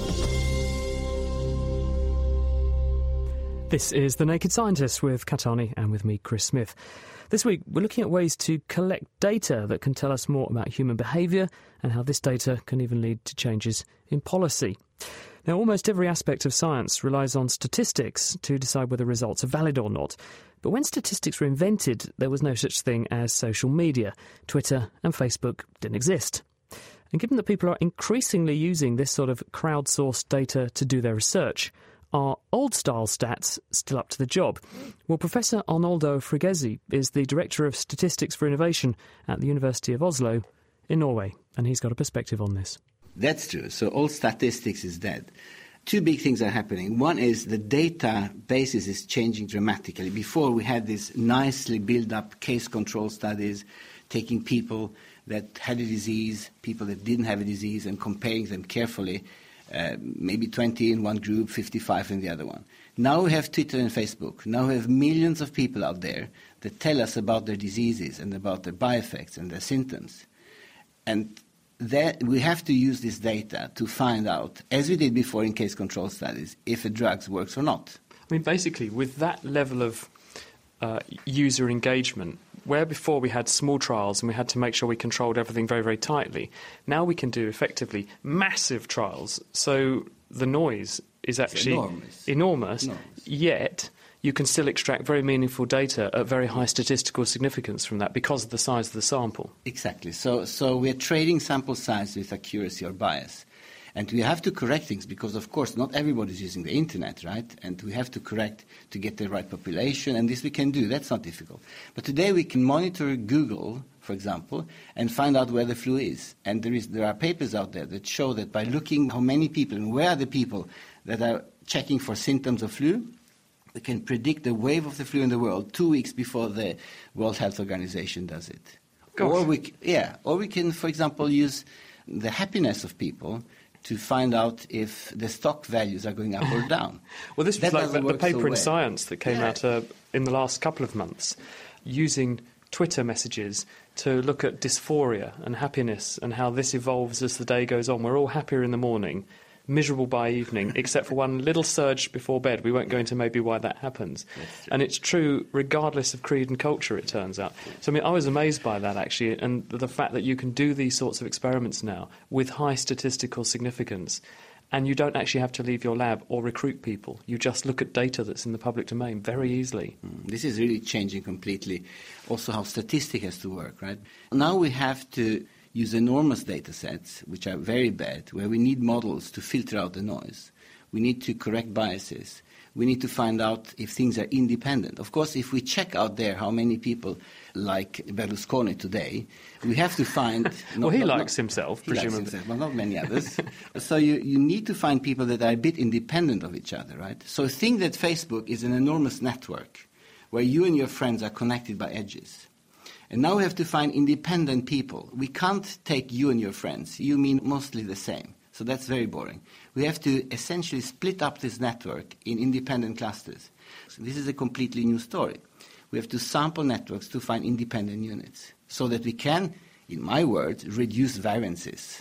Speaker 3: This is The Naked Scientists with Katani and with me, Chris Smith. This week, we're looking at ways to collect data that can tell us more about human behaviour and how this data can even lead to changes in policy. Now, almost every aspect of science relies on statistics to decide whether results are valid or not. But when statistics were invented, there was no such thing as social media. Twitter and Facebook didn't exist. And given that people are increasingly using this sort of crowdsourced data to do their research, are old-style stats still up to the job? Well, Professor Arnoldo Frigesi is the Director of Statistics for Innovation at the University of Oslo in Norway, and he's got a perspective on this.
Speaker 5: That's true. So all statistics is dead. two big things are happening. One is the databases is changing dramatically. Before, we had these nicely built-up case control studies taking people that had a disease, people that didn't have a disease, and comparing them carefully, maybe 20 in one group, 55 in the other one. Now we have Twitter and Facebook. Now we have millions of people out there that tell us about their diseases and about their byeffects and their symptoms. And that we have to use this data to find out, as we did before in case control studies, if a drug works or not.
Speaker 3: I mean, basically, with that level of user engagement, where before we had small trials and we had to make sure we controlled everything very, very tightly, now we can do effectively massive trials. So the noise is actually enormous, yet you can still extract very meaningful data at very high statistical significance from that because of the size of the sample.
Speaker 5: Exactly. So we're trading sample size with accuracy or bias. And we have to correct things because, of course, not everybody's using the internet, right? And we have to correct to get the right population, and this we can do. That's not difficult. But today we can monitor Google, for example, and find out where the flu is. And there are papers out there that show that by looking how many people and where are the people that are checking for symptoms of flu, we can predict the wave of the flu in the world 2 weeks before the World Health Organization does it. Or we can, for example, use the happiness of people to find out if the stock values are going up or down.
Speaker 3: Well, this was like the paper in Science that came out in the last couple of months, using Twitter messages to look at dysphoria and happiness and how this evolves as the day goes on. We're all happier in the morning, miserable by evening, except for one little surge before bed. We won't go into maybe why that happens. And it's true regardless of creed and culture, it turns out. So, I mean, I was amazed by that, actually, and the fact that you can do these sorts of experiments now with high statistical significance, and you don't actually have to leave your lab or recruit people. You just look at data that's in the public domain very easily.
Speaker 5: This is really changing completely also how statistics has to work, right? Now we have to use enormous data sets, which are very bad, where we need models to filter out the noise. We need to correct biases. We need to find out if things are independent. Of course, if we check out there how many people like Berlusconi today, we have to find...
Speaker 3: well, he likes himself, presumably.
Speaker 5: Likes himself, well, not many others. So you need to find people that are a bit independent of each other, right? So think that Facebook is an enormous network where you and your friends are connected by edges. And now we have to find independent people. We can't take you and your friends. You mean mostly the same. So that's very boring. We have to essentially split up this network in independent clusters. So this is a completely new story. We have to sample networks to find independent units so that we can, in my words, reduce variances.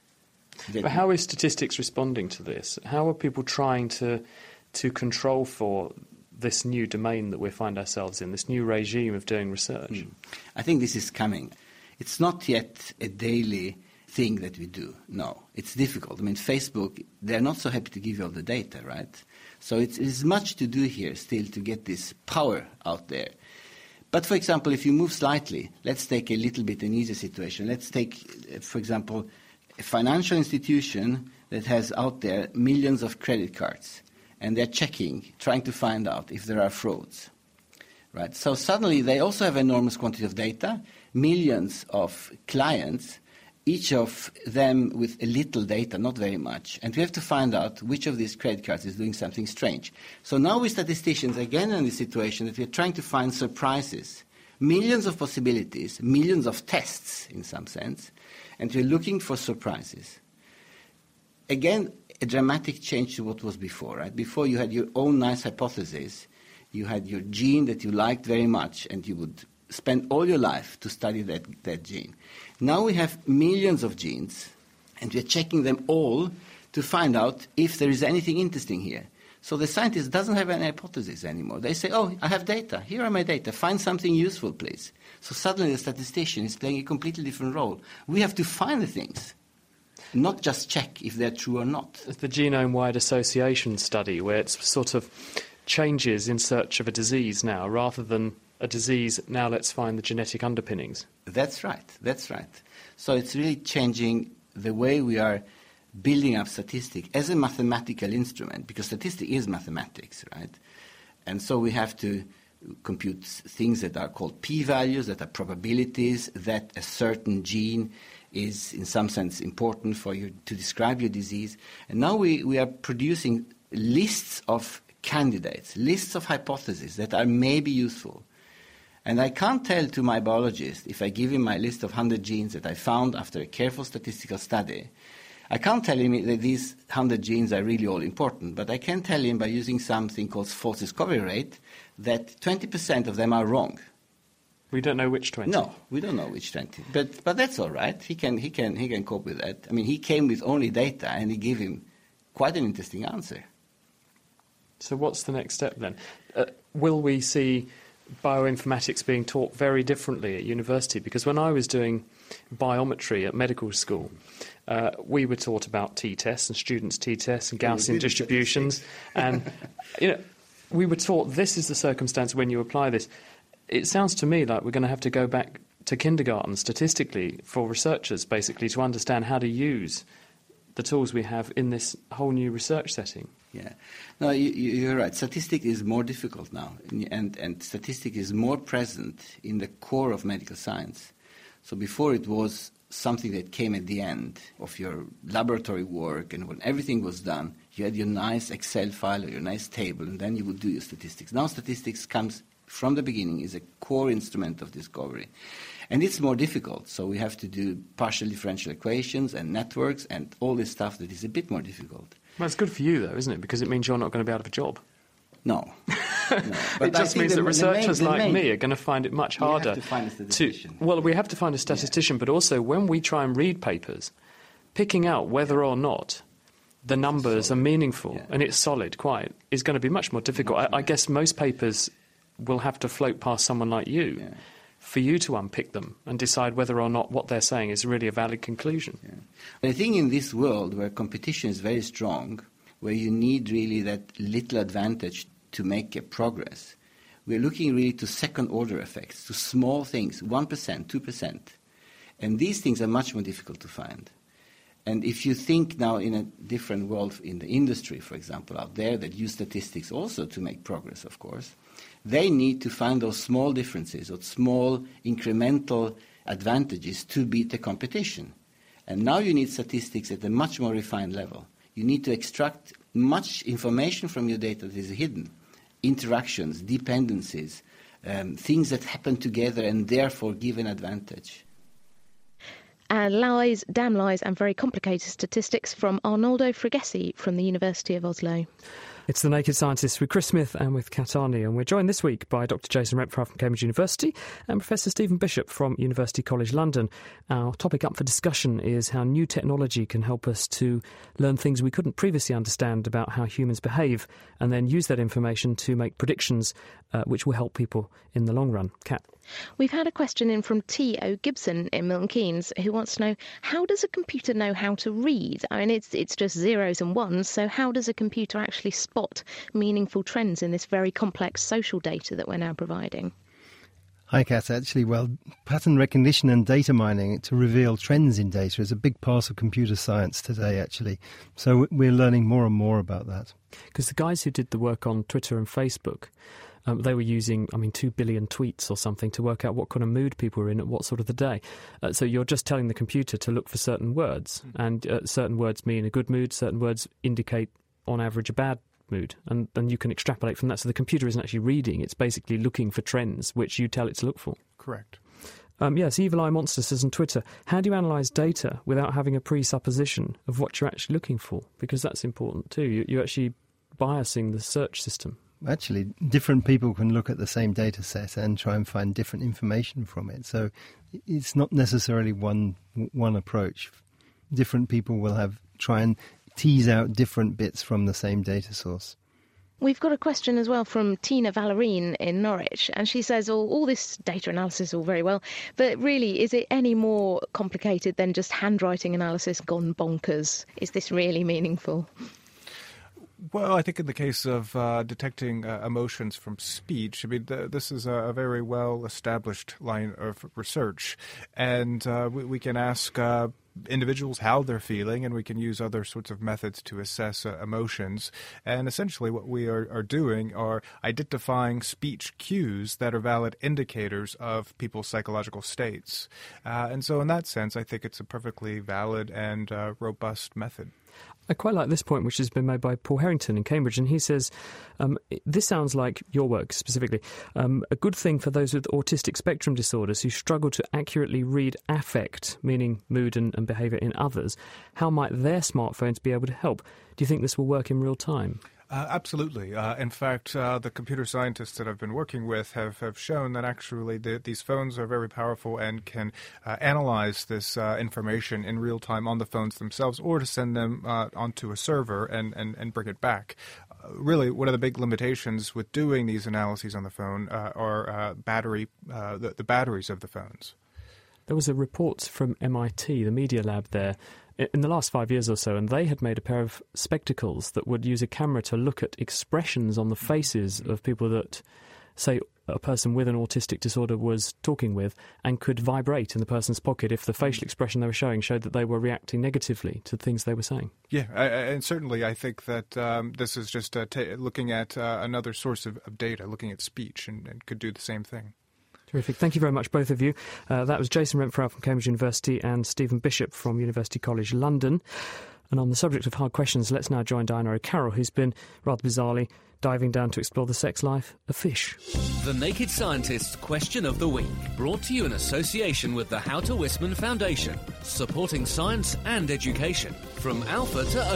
Speaker 3: But how is statistics responding to this? How are people trying to control for this new domain that we find ourselves in, this new regime of doing research?
Speaker 5: I think this is coming. It's not yet a daily thing that we do. No, it's difficult. I mean, Facebook, they're not so happy to give you all the data, right? So it is much to do here still to get this power out there. But, for example, if you move slightly, let's take a little bit an easier situation. Let's take, for example, a financial institution that has out there millions of credit cards. And they're checking, trying to find out if there are frauds, right? So suddenly they also have enormous quantity of data, millions of clients, each of them with a little data, not very much. And we have to find out which of these credit cards is doing something strange. So now we statisticians again in this situation that we're trying to find surprises, millions of possibilities, millions of tests in some sense, and we're looking for surprises. Again, a dramatic change to what was before, right? Before you had your own nice hypothesis, you had your gene that you liked very much, and you would spend all your life to study that gene. Now we have millions of genes, and we're checking them all to find out if there is anything interesting here. So the scientist doesn't have any hypothesis anymore. They say, oh, I have data. Here are my data. Find something useful, please. So suddenly the statistician is playing a completely different role. We have to find the things, not just check if they're true or not.
Speaker 3: The genome-wide association study, where it's sort of changes in search of a disease now, rather than a disease, now let's find the genetic underpinnings.
Speaker 5: That's right, that's right. So it's really changing the way we are building up statistics as a mathematical instrument, because statistics is mathematics, right? And so we have to compute things that are called p-values, that are probabilities, that a certain gene is in some sense important for you to describe your disease. And now we are producing lists of candidates, lists of hypotheses that are maybe useful. And I can't tell to my biologist, if I give him my list of 100 genes that I found after a careful statistical study, I can't tell him that these 100 genes are really all important, but I can tell him by using something called false discovery rate that 20% of them are wrong.
Speaker 3: We don't know which 20.
Speaker 5: No, we don't know which 20. But that's all right. He can cope with that. I mean, he came with only data, and he gave him quite an interesting answer.
Speaker 3: So what's the next step then? Will we see bioinformatics being taught very differently at university? Because when I was doing biometry at medical school, we were taught about t-tests and students' t-tests and Gaussian distributions. And we were taught this is the circumstance when you apply this. It sounds to me like we're going to have to go back to kindergarten statistically for researchers, basically, to understand how to use the tools we have in this whole new research setting.
Speaker 5: Yeah. No, you're right. Statistics is more difficult now, and statistics is more present in the core of medical science. So before it was something that came at the end of your laboratory work, and when everything was done, you had your nice Excel file or your nice table, and then you would do your statistics. Now statistics comes from the beginning, is a core instrument of discovery. And it's more difficult, so we have to do partial differential equations and networks and all this stuff that is a bit more difficult.
Speaker 3: Well, it's good for you, though, isn't it? Because it means you're not going to be out of a job.
Speaker 5: No.
Speaker 3: It just means that researchers like me are going to find it much harder.
Speaker 5: We have to find a statistician.
Speaker 3: Well, we have to find a statistician, but also when we try and read papers, picking out whether or not the numbers are meaningful and it's solid, quite, is going to be much more difficult. I guess most papers will have to float past someone like you for you to unpick them and decide whether or not what they're saying is really a valid conclusion.
Speaker 5: I think in this world where competition is very strong, where you need really that little advantage to make a progress, we're looking really to second-order effects, to small things, 1%, 2%. And these things are much more difficult to find. And if you think now in a different world, in the industry, for example, out there that use statistics also to make progress, of course, they need to find those small differences or small incremental advantages to beat the competition. And now you need statistics at a much more refined level. You need to extract much information from your data that is hidden, interactions, dependencies, things that happen together and therefore give an advantage.
Speaker 4: Lies, damn lies and very complicated statistics from Arnoldo Frigesi from the University of Oslo.
Speaker 3: It's The Naked Scientists with Chris Smith and with Kat Arney, and we're joined this week by Dr Jason Repfra from Cambridge University and Professor Stephen Bishop from University College London. Our topic up for discussion is how new technology can help us to learn things we couldn't previously understand about how humans behave, and then use that information to make predictions which will help people in the long run. Kat.
Speaker 4: We've had a question in from T.O. Gibson in Milton Keynes, who wants to know, how does a computer know how to read? I mean, it's just zeros and ones, so how does a computer actually spot meaningful trends in this very complex social data that we're now providing?
Speaker 7: Hi, Kat. Actually, well, pattern recognition and data mining to reveal trends in data is a big part of computer science today, actually. So we're learning more and more about that.
Speaker 3: Because the guys who did the work on Twitter and Facebook, they were using, 2 billion tweets or something to work out what kind of mood people were in at what sort of the day. So you're just telling the computer to look for certain words, and certain words mean a good mood, certain words indicate, on average, a bad mood, and you can extrapolate from that. So the computer isn't actually reading, it's basically looking for trends which you tell it to look for.
Speaker 6: Correct.
Speaker 3: Yes, Evil Eye Monster says on Twitter, how do you analyse data without having a presupposition of what you're actually looking for? Because that's important too. You're actually biasing the search system.
Speaker 7: Actually, different people can look at the same data set and try and find different information from it. So it's not necessarily one approach. Different people will try and tease out different bits from the same data source.
Speaker 4: We've got a question as well from Tina Vallerine in Norwich, and she says, all this data analysis is all very well, but really, is it any more complicated than just handwriting analysis gone bonkers? Is this really meaningful?
Speaker 6: Well, I think in the case of detecting emotions from speech, this is a very well-established line of research, and we can ask individuals how they're feeling, and we can use other sorts of methods to assess emotions. And essentially what we are doing are identifying speech cues that are valid indicators of people's psychological states. And so in that sense, I think it's a perfectly valid and robust method.
Speaker 3: I quite like this point, which has been made by Paul Harrington in Cambridge, and he says, this sounds like your work specifically, a good thing for those with autistic spectrum disorders who struggle to accurately read affect, meaning mood and behaviour in others. How might their smartphones be able to help? Do you think this will work in real time?
Speaker 6: Absolutely. In fact, the computer scientists that I've been working with have shown that actually these phones are very powerful and can analyze this information in real time on the phones themselves, or to send them onto a server and bring it back. Really, one of the big limitations with doing these analyses on the phone are the batteries of the phones.
Speaker 3: There was a report from MIT, the Media Lab there, in the last 5 years or so, and they had made a pair of spectacles that would use a camera to look at expressions on the faces of people that, say, a person with an autistic disorder was talking with, and could vibrate in the person's pocket if the facial expression they were showing showed that they were reacting negatively to things they were saying.
Speaker 6: Yeah, and certainly I think that this is just looking at another source of data, looking at speech, and could do the same thing.
Speaker 3: Terrific. Thank you very much, both of you. That was Jason Rentfrow from Cambridge University and Stephen Bishop from University College London. And on the subject of hard questions, let's now join Diana O'Carroll, who's been, rather bizarrely, diving down to explore the sex life of fish.
Speaker 2: The Naked Scientist's Question of the Week, brought to you in association with the Houter Wisman Foundation, supporting science and education from Alpha to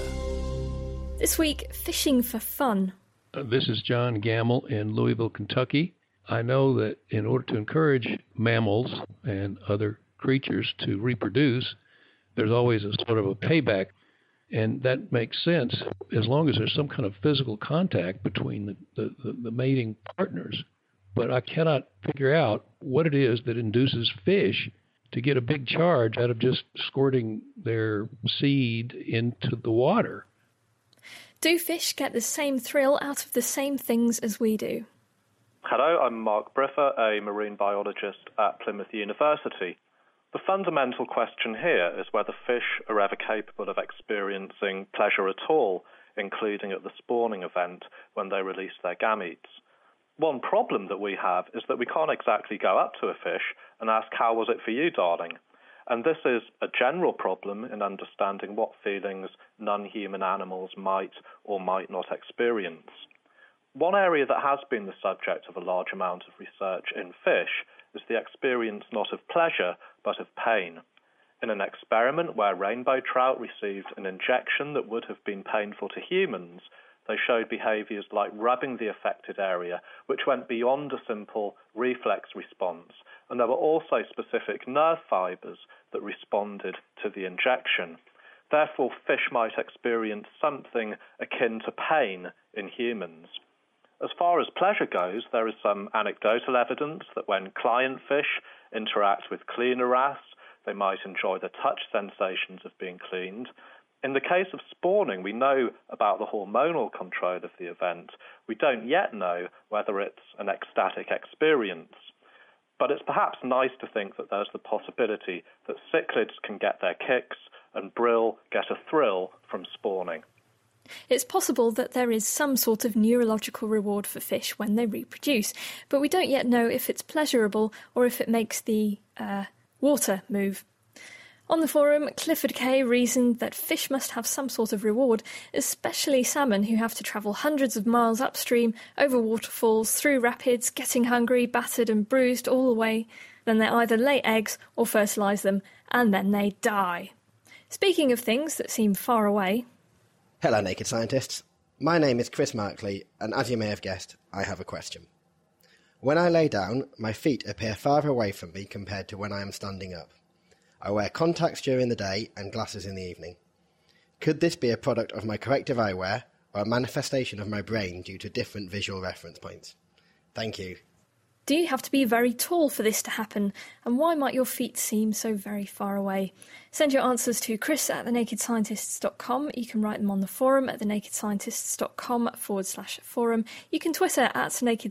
Speaker 2: Omega.
Speaker 15: This week, fishing for fun.
Speaker 16: This is John Gamble in Louisville, Kentucky. I know that in order to encourage mammals and other creatures to reproduce, there's always a sort of a payback, and that makes sense as long as there's some kind of physical contact between the mating partners. But I cannot figure out what it is that induces fish to get a big charge out of just squirting their seed into the water.
Speaker 15: Do fish get the same thrill out of the same things as we do?
Speaker 17: Hello, I'm Mark Briffa, a marine biologist at Plymouth University. The fundamental question here is whether fish are ever capable of experiencing pleasure at all, including at the spawning event when they release their gametes. One problem that we have is that we can't exactly go up to a fish and ask, "How was it for you, darling?" And this is a general problem in understanding what feelings non-human animals might or might not experience. One area that has been the subject of a large amount of research in fish is the experience not of pleasure, but of pain. In an experiment where rainbow trout received an injection that would have been painful to humans, they showed behaviours like rubbing the affected area, which went beyond a simple reflex response, and there were also specific nerve fibres that responded to the injection. Therefore, fish might experience something akin to pain in humans. As far as pleasure goes, there is some anecdotal evidence that when client fish interact with cleaner wrasse, they might enjoy the touch sensations of being cleaned. In the case of spawning, we know about the hormonal control of the event. We don't yet know whether it's an ecstatic experience. But it's perhaps nice to think that there's the possibility that cichlids can get their kicks and brill get a thrill from spawning.
Speaker 15: It's possible that there is some sort of neurological reward for fish when they reproduce, but we don't yet know if it's pleasurable or if it makes the water move. On the forum, Clifford Kay reasoned that fish must have some sort of reward, especially salmon, who have to travel hundreds of miles upstream, over waterfalls, through rapids, getting hungry, battered and bruised all the way. Then they either lay eggs or fertilise them, and then they die. Speaking of things that seem far away...
Speaker 18: Hello, Naked Scientists. My name is Chris Markley, and as you may have guessed, I have a question. When I lay down, my feet appear farther away from me compared to when I am standing up. I wear contacts during the day and glasses in the evening. Could this be a product of my corrective eyewear or a manifestation of my brain due to different visual reference points? Thank you.
Speaker 15: Do you have to be very tall for this to happen? And why might your feet seem so very far away? Send your answers to chris@thenakedscientists.com. You can write them on the forum at thenakedscientists.com/forum. You can Twitter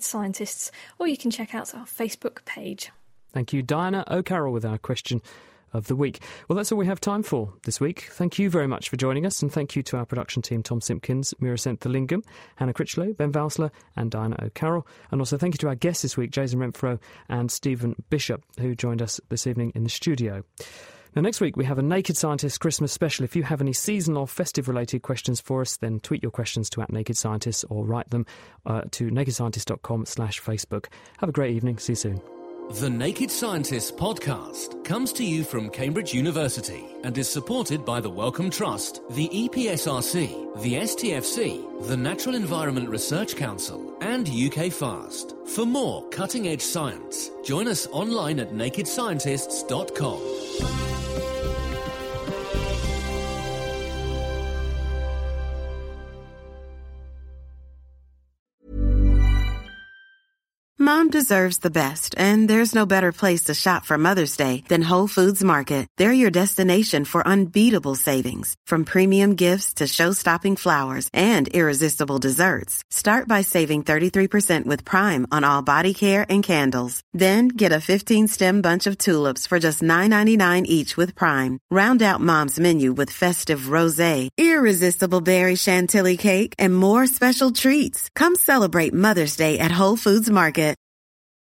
Speaker 15: @nakedscientists, or you can check out our Facebook page.
Speaker 3: Thank you, Diana O'Carroll, with our question of the week. Well, that's all we have time for this week. Thank you very much for joining us, and thank you to our production team, Tom Simpkins, Miracent Thalingam, Hannah Critchlow, Ben Valsler and Diana O'Carroll. And also thank you to our guests this week, Jason Renfro and Stephen Bishop, who joined us this evening in the studio. Now, next week we have a Naked Scientist Christmas special. If you have any seasonal or festive-related questions for us, then tweet your questions to @NakedScientists or write them to nakedscientist.com/Facebook. Have a great evening. See you soon.
Speaker 2: The Naked Scientists podcast comes to you from Cambridge University and is supported by the Wellcome Trust, the EPSRC, the STFC, the Natural Environment Research Council and UK FAST. For more cutting-edge science, join us online at nakedscientists.com.
Speaker 1: Mom deserves the best, and there's no better place to shop for Mother's Day than Whole Foods Market. They're your destination for unbeatable savings, from premium gifts to show-stopping flowers and irresistible desserts. Start by saving 33% with Prime on all body care and candles. Then get a 15-stem bunch of tulips for just $9.99 each with Prime. Round out Mom's menu with festive rosé, irresistible berry chantilly cake, and more special treats. Come celebrate Mother's Day at Whole Foods Market.